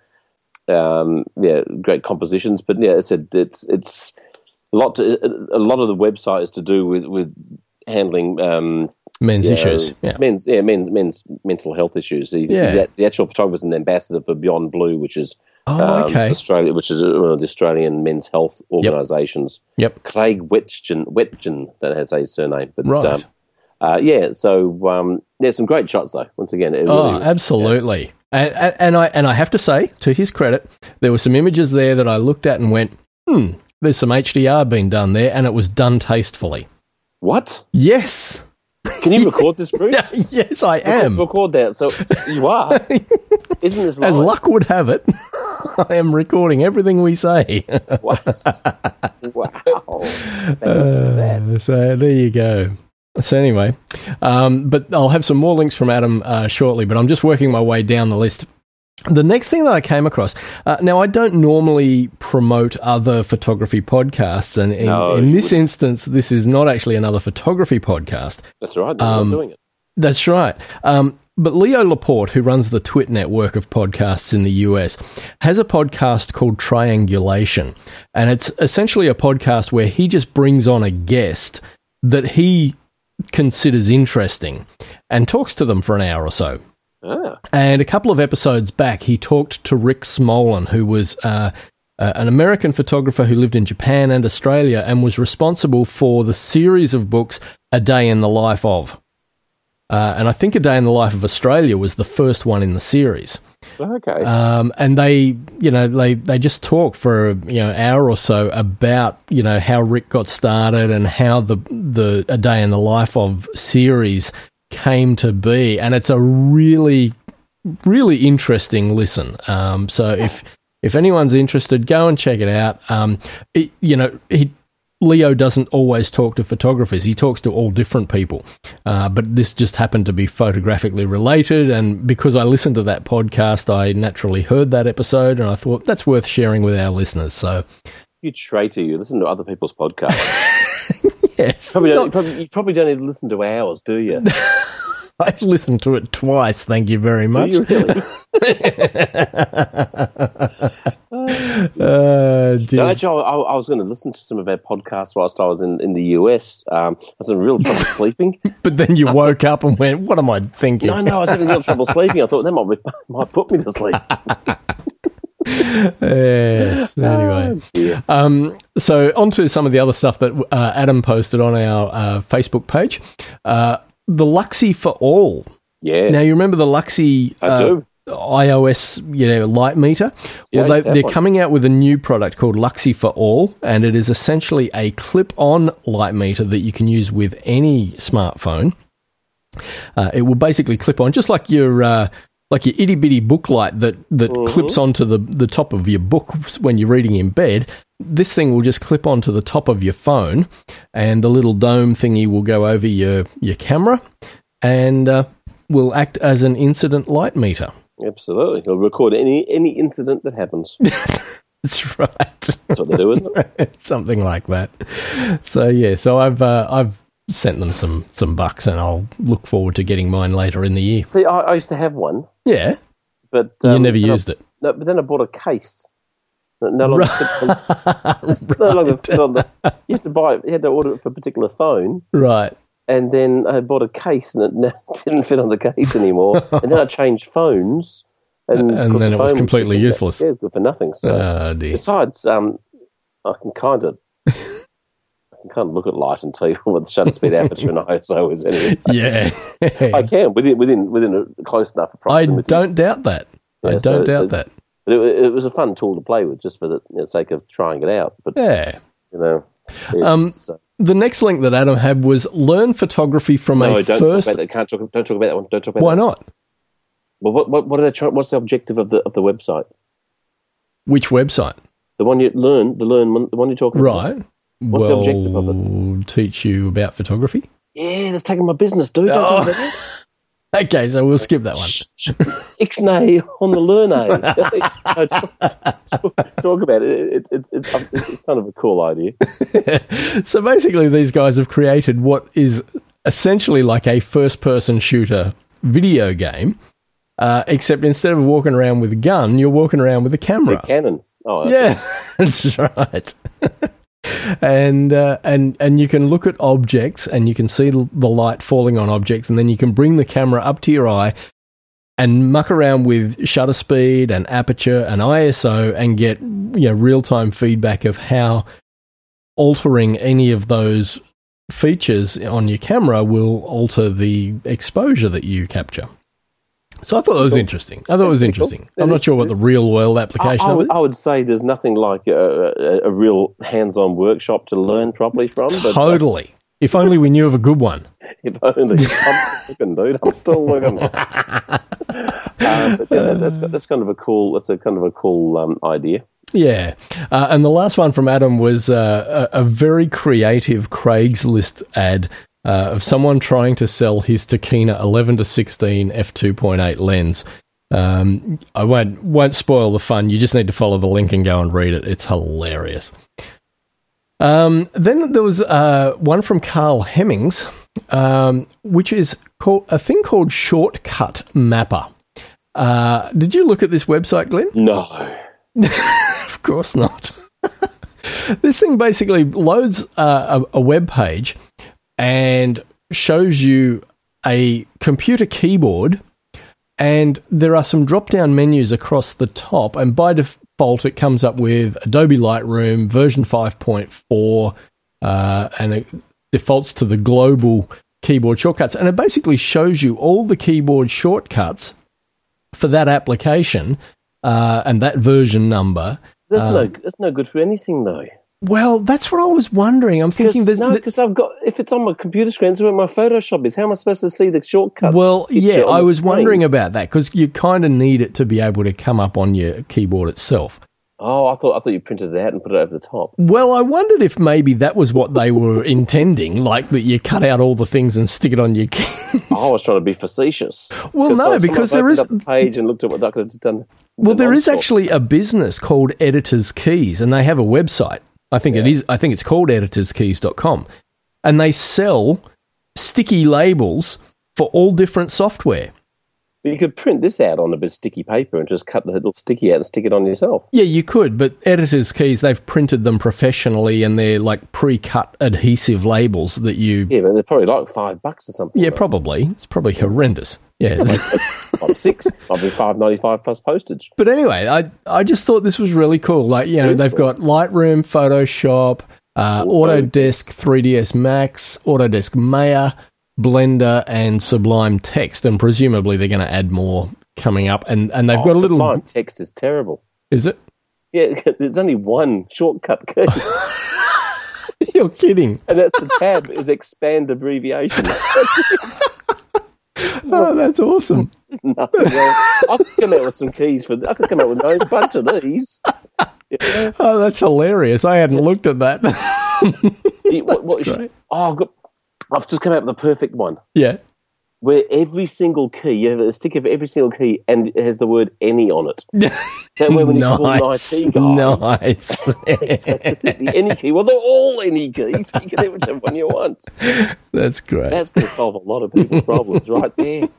great compositions, but it's a lot of the website is to do with handling men's issues, men's mental health issues. He's the actual photographer is an ambassador for Beyond Blue, which is Australia, which is one of the Australian men's health organisations. Yep. Craig Wetjen, that has a surname, but right. So some great shots though. Once again, absolutely. Yeah. And I have to say, to his credit, there were some images there that I looked at and went, there's some HDR being done there, and it was done tastefully. What? Yes. Can you record this, Bruce? Yes, I am. Record that. So you are. Isn't this live? As luck would have it, I am recording everything we say. Wow. So there you go. So anyway, but I'll have some more links from Adam shortly, but I'm just working my way down the list. The next thing that I came across, now I don't normally promote other photography podcasts, and in this instance, this is not actually another photography podcast. That's right, they're not doing it. That's right. But Leo Laporte, who runs the Twit network of podcasts in the US, has a podcast called Triangulation. And it's essentially a podcast where he just brings on a guest that he considers interesting and talks to them for an hour or so. And a couple of episodes back, he talked to Rick Smolan, who was an American photographer who lived in Japan and Australia and was responsible for the series of books A Day in the Life of. And I think A Day in the Life of Australia was the first one in the series. Okay. And they just talk for an hour or so about how Rick got started and how the A Day in the Life of series came to be, and it's a really, really interesting listen. So if anyone's interested, go and check it out. Leo doesn't always talk to photographers; he talks to all different people. But this just happened to be photographically related, and because I listened to that podcast, I naturally heard that episode, and I thought that's worth sharing with our listeners. So, you traitor! You listen to other people's podcasts. Yes. You probably don't even listen to ours, do you? I listened to it twice, thank you very much. Do you really? No, actually, I was going to listen to some of our podcasts whilst I was in the US. I was in real trouble sleeping. But then you woke up and went, what am I thinking? No, I was having real trouble sleeping. I thought that might put me to sleep. Yes. Anyway, so on to some of the other stuff that Adam posted on our Facebook page. The Luxie for All. Yeah. Now you remember the Luxie iOS light meter? Well, they're coming out with a new product called Luxie for All, and it is essentially a clip-on light meter that you can use with any smartphone. It will basically clip on, just like your itty bitty book light that clips onto the top of your book when you're reading in bed. This thing will just clip onto the top of your phone, and the little dome thingy will go over your camera and will act as an incident light meter. Absolutely. It'll record any incident that happens. That's right. That's what they do, isn't it? Something like that. So I've sent them some bucks, and I'll look forward to getting mine later in the year. See, I used to have one. Yeah. But you never used it. No, but then I bought a case. No longer fit on the. You had to order it for a particular phone. Right. And then I bought a case, and it didn't fit on the case anymore. And then I changed phones, and then it was completely useless. Yeah, good for nothing. So besides, I can kind of look at light and tell you what the shutter speed, aperture, and ISO is. Anyway, yeah, I can within a close enough approximity. I don't doubt that. Yeah, I don't doubt that. But it was a fun tool to play with, just for the sake of trying it out. But yeah, it's, the next link that Adam had was learn photography from don't first. Talk about that. Don't talk about that one. Don't talk about. Why that not? Well, what are they trying? What's the objective of the website? Which website? The one you learn. The one you're talking about. Right. What's the objective of it? Teach you about photography. Yeah, that's taking my business, dude. Don't talk about that. Okay, so we'll skip that one. Ixnay on the learn. Talk about it. It's kind of a cool idea. So basically, these guys have created what is essentially like a first-person shooter video game, except instead of walking around with a gun, you're walking around with a camera. A cannon. Oh, yeah, that's right. And you can look at objects, and you can see the light falling on objects, and then you can bring the camera up to your eye and muck around with shutter speed and aperture and ISO and get real-time feedback of how altering any of those features on your camera will alter the exposure that you capture. So I thought that was interesting. I'm not sure what the real-world application of it is. I would say there's nothing like a real hands-on workshop to learn properly from. But, totally. If only we knew of a good one. If only. I'm looking, dude. I'm still looking. But that's kind of a cool. That's a kind of a cool idea. Yeah. And the last one from Adam was a very creative Craigslist ad of someone trying to sell his Tokina 11-16 f2.8 lens. I won't spoil the fun. You just need to follow the link and go and read it. It's hilarious. Then there was one from Carl Hemmings, which is a thing called Shortcut Mapper. Did you look at this website, Glenn? No. Of course not. This thing basically loads a web page and shows you a computer keyboard, and there are some drop-down menus across the top, and by default it comes up with Adobe Lightroom version 5.4, and it defaults to the global keyboard shortcuts, and it basically shows you all the keyboard shortcuts for that application and that version number. That's no good for anything, though. Well, that's what I was wondering. I'm thinking because I've got, if it's on my computer screen, it's where my Photoshop is. How am I supposed to see the shortcut? Well, yeah, I was wondering about that because you kind of need it to be able to come up on your keyboard itself. Oh, I thought you printed it out and put it over the top. Well, I wondered if maybe that was what they were intending, like that you cut out all the things and stick it on your key. I was trying to be facetious. Well, no, because there is a page and looked at what I could have done. Well, there is actually a business called Editors Keys, and they have a website. I think it's called editorskeys.com, and they sell sticky labels for all different software. But you could print this out on a bit of sticky paper and just cut the little sticky out and stick it on yourself. Yeah, you could, but Editor's Keys, they've printed them professionally, and they're like pre-cut adhesive labels that you... Yeah, but they're probably like $5 or something. Yeah, probably. It's probably horrendous. Yeah. I'm $6. I'll be $5.95 plus postage. But anyway, I just thought this was really cool. Like, you know, they've got Lightroom, Photoshop, Autodesk 3ds Max, Autodesk Maya, Blender, and Sublime Text, and presumably they're going to add more coming up. And they've got a little... Sublime Text is terrible. Is it? Yeah, there's only one shortcut key. You're kidding. And that's the tab, is expand abbreviation. Oh, that's awesome. There's nothing wrong. I could come out with some keys I could come out with a bunch of these. Yeah. Oh, that's hilarious. I hadn't looked at that. I've just come out with the perfect one. Yeah. Where every single key, you have a sticker for every single key, and it has the word any on it. That way when you call an IT guy... Nice. The any key. Well, they're all any keys. You can have whichever one you want. That's great. That's going to solve a lot of people's problems right there.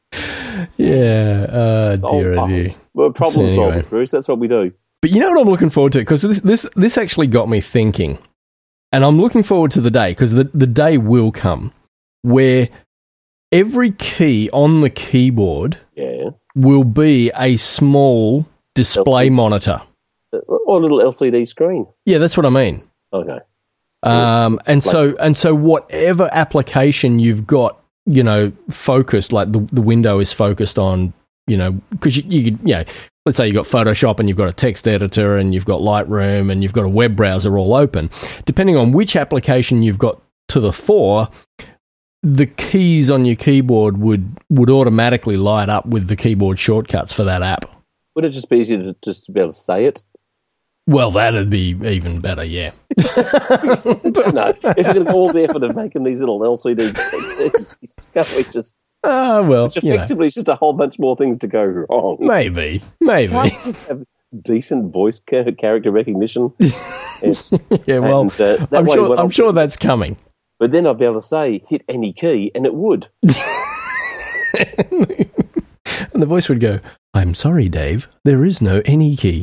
Yeah. Dear of you. We're problem solvers, Bruce. That's what we do. But you know what I'm looking forward to? Because this actually got me thinking. And I'm looking forward to the day, because the day will come where every key on the keyboard will be a small display monitor. Or a little LCD screen. Yeah, that's what I mean. Okay. And so whatever application you've got, you know, focused, like the window is focused on, you know, because you could, you know, let's say you've got Photoshop and you've got a text editor and you've got Lightroom and you've got a web browser all open. Depending on which application you've got to the fore, the keys on your keyboard would automatically light up with the keyboard shortcuts for that app. Would it just be easier to just be able to say it? Well, that'd be even better, yeah. No, if you're going to go all the effort of making these little LCD keys, can't we just... which effectively is just a whole bunch more things to go wrong. Maybe. Can't you just have decent voice character recognition? Yes. Yeah, well, I'm sure that's coming. But then I'll be able to say, hit any key, and it would. And the voice would go, I'm sorry, Dave, there is no any key.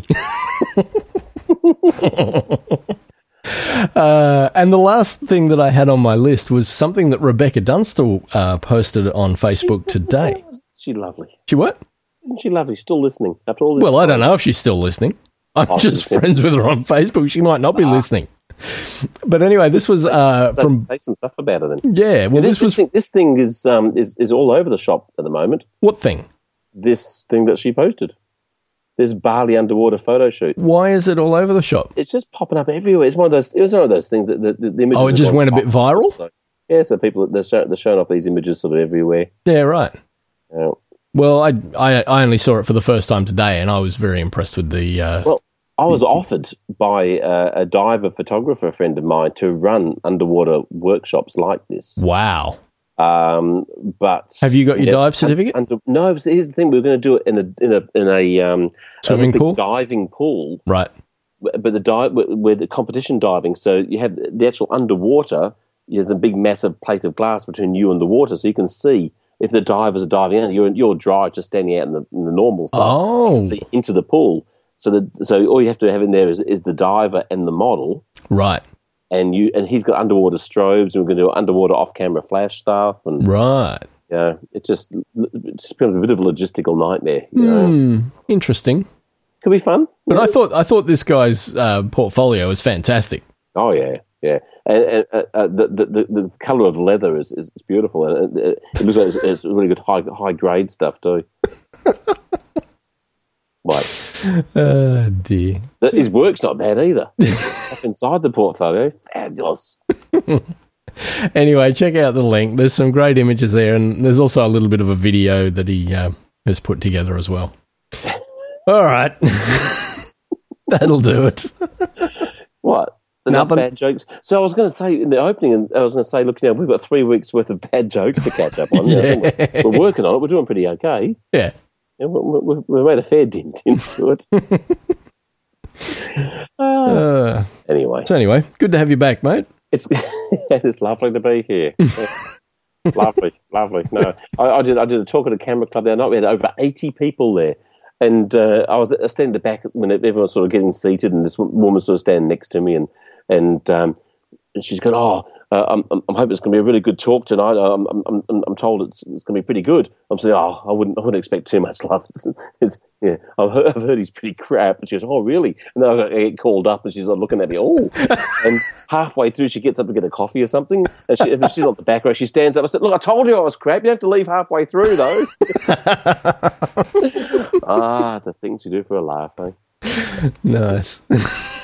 And the last thing that I had on my list was something that Rebecca Dunstall posted on Facebook today. She's lovely. She what? Isn't she lovely? Still listening after all this Well, I don't know if she's still listening. I'm just friends with her on Facebook. She might not be listening. But anyway, this was from... Say some stuff about it then. Yeah, well, this thing is all over the shop at the moment. What thing? This thing that she posted. This Bali underwater photo shoot. Why is it all over the shop? It's just popping up everywhere. It was one of those things that the images... Oh, it just went a bit viral? So people, they're showing off these images sort of everywhere. Yeah, right. Yeah. Well, I only saw it for the first time today, and I was very impressed with the... Well, I was offered by a diver photographer friend of mine to run underwater workshops like this. Wow. But have you got your dive certificate? No. Here's the thing: we were going to do it in a swimming pool, diving pool, right? But where the competition diving, so you have the actual underwater. There's a big, massive plate of glass between you and the water, so you can see if the divers are diving in, your drive just standing out in the normal stuff. Oh. See, into the pool. So all you have to have in there is the diver and the model. Right. And he's got underwater strobes, and we're going to do underwater off-camera flash stuff. And, right. Yeah, it's just been a bit of a logistical nightmare. You know? Interesting. Could be fun. But I thought this guy's portfolio was fantastic. Oh yeah, yeah. And the colour of leather is beautiful, and it looks like it's really good high grade stuff too. Right. Oh dear. His work's not bad either. Up inside the portfolio, fabulous. Anyway, check out the link. There's some great images there, and there's also a little bit of a video that he has put together as well. All right. That'll do it. What? Enough bad jokes. So I was going to say in the opening, look, we've got 3 weeks worth of bad jokes to catch up on. Yeah. We're working on it. We're doing pretty okay. Yeah. We've made a fair dent into it. Anyway, good to have you back, mate. It's lovely to be here. lovely. No, I did a talk at a camera club the other night. We had over 80 people there. And I was standing at the back when everyone's sort of getting seated, and this woman sort of standing next to me, and she's going, I'm hoping it's going to be a really good talk tonight. I'm told it's going to be pretty good. I'm saying, I wouldn't expect too much love. Yeah, I've heard he's pretty crap. And she goes, oh really? And then I get called up, and she's like looking at me, and halfway through she gets up to get a coffee or something, and she's on the back row. She stands up. I said, look, I told you I was crap. You have to leave halfway through though. The things we do for a laugh, eh? Nice. So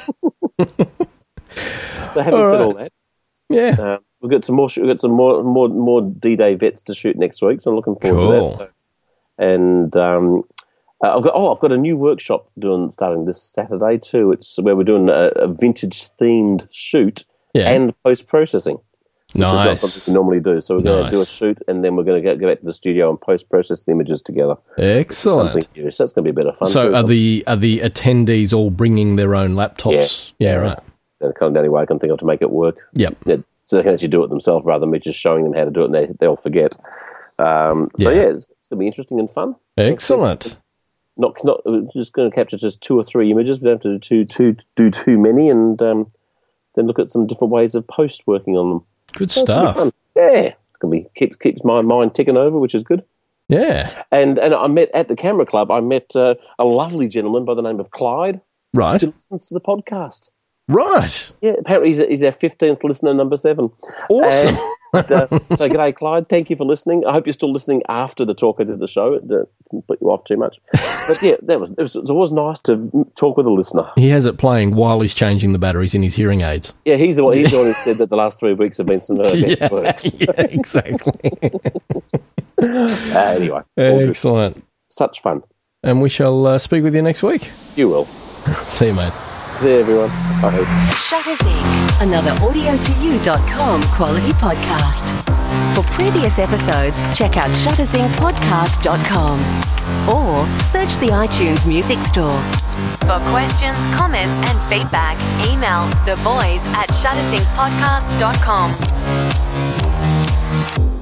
having said all that, yeah, we've got some more D-Day vets to shoot next week, so I'm looking forward to that. And I've got a new workshop starting this Saturday too. It's where we're doing a vintage themed shoot and post processing. Which is not something we normally do. So we're going to do a shoot, and then we're going to go back to the studio and post-process the images together. Excellent. So that's going to be a bit of fun. So are the attendees all bringing their own laptops? Yeah, right. They're kind of the only way I can think of to make it work. Yep. Yeah, so they can actually do it themselves rather than me just showing them how to do it, and they'll forget. It's going to be interesting and fun. Excellent. Not just going to capture just 2 or 3 images. We don't have to do too many, and then look at some different ways of post-working on them. Good stuff. Yeah, it's going to be keeps my mind ticking over, which is good. Yeah. And I met at the camera club. I met a lovely gentleman by the name of Clyde. Right. Who listens to the podcast. Right. Yeah. Apparently, he's our 15th listener, number 7. Awesome. So, g'day, Clyde. Thank you for listening. I hope you're still listening after the talk I did the show. It didn't put you off too much. But yeah, it was always nice to talk with a listener. He has it playing while he's changing the batteries in his hearing aids. Yeah, he's the one who said that the last 3 weeks have been some of the best works. Yeah, exactly. Anyway. Excellent. Such fun. And we shall speak with you next week. You will. See you, mate. See you, everyone. Bye. Shutters Inc., another audio2u.com quality podcast. For previous episodes, check out shuttersincpodcast.com or search the iTunes Music Store. For questions, comments, and feedback, email theboys@shuttersincpodcast.com.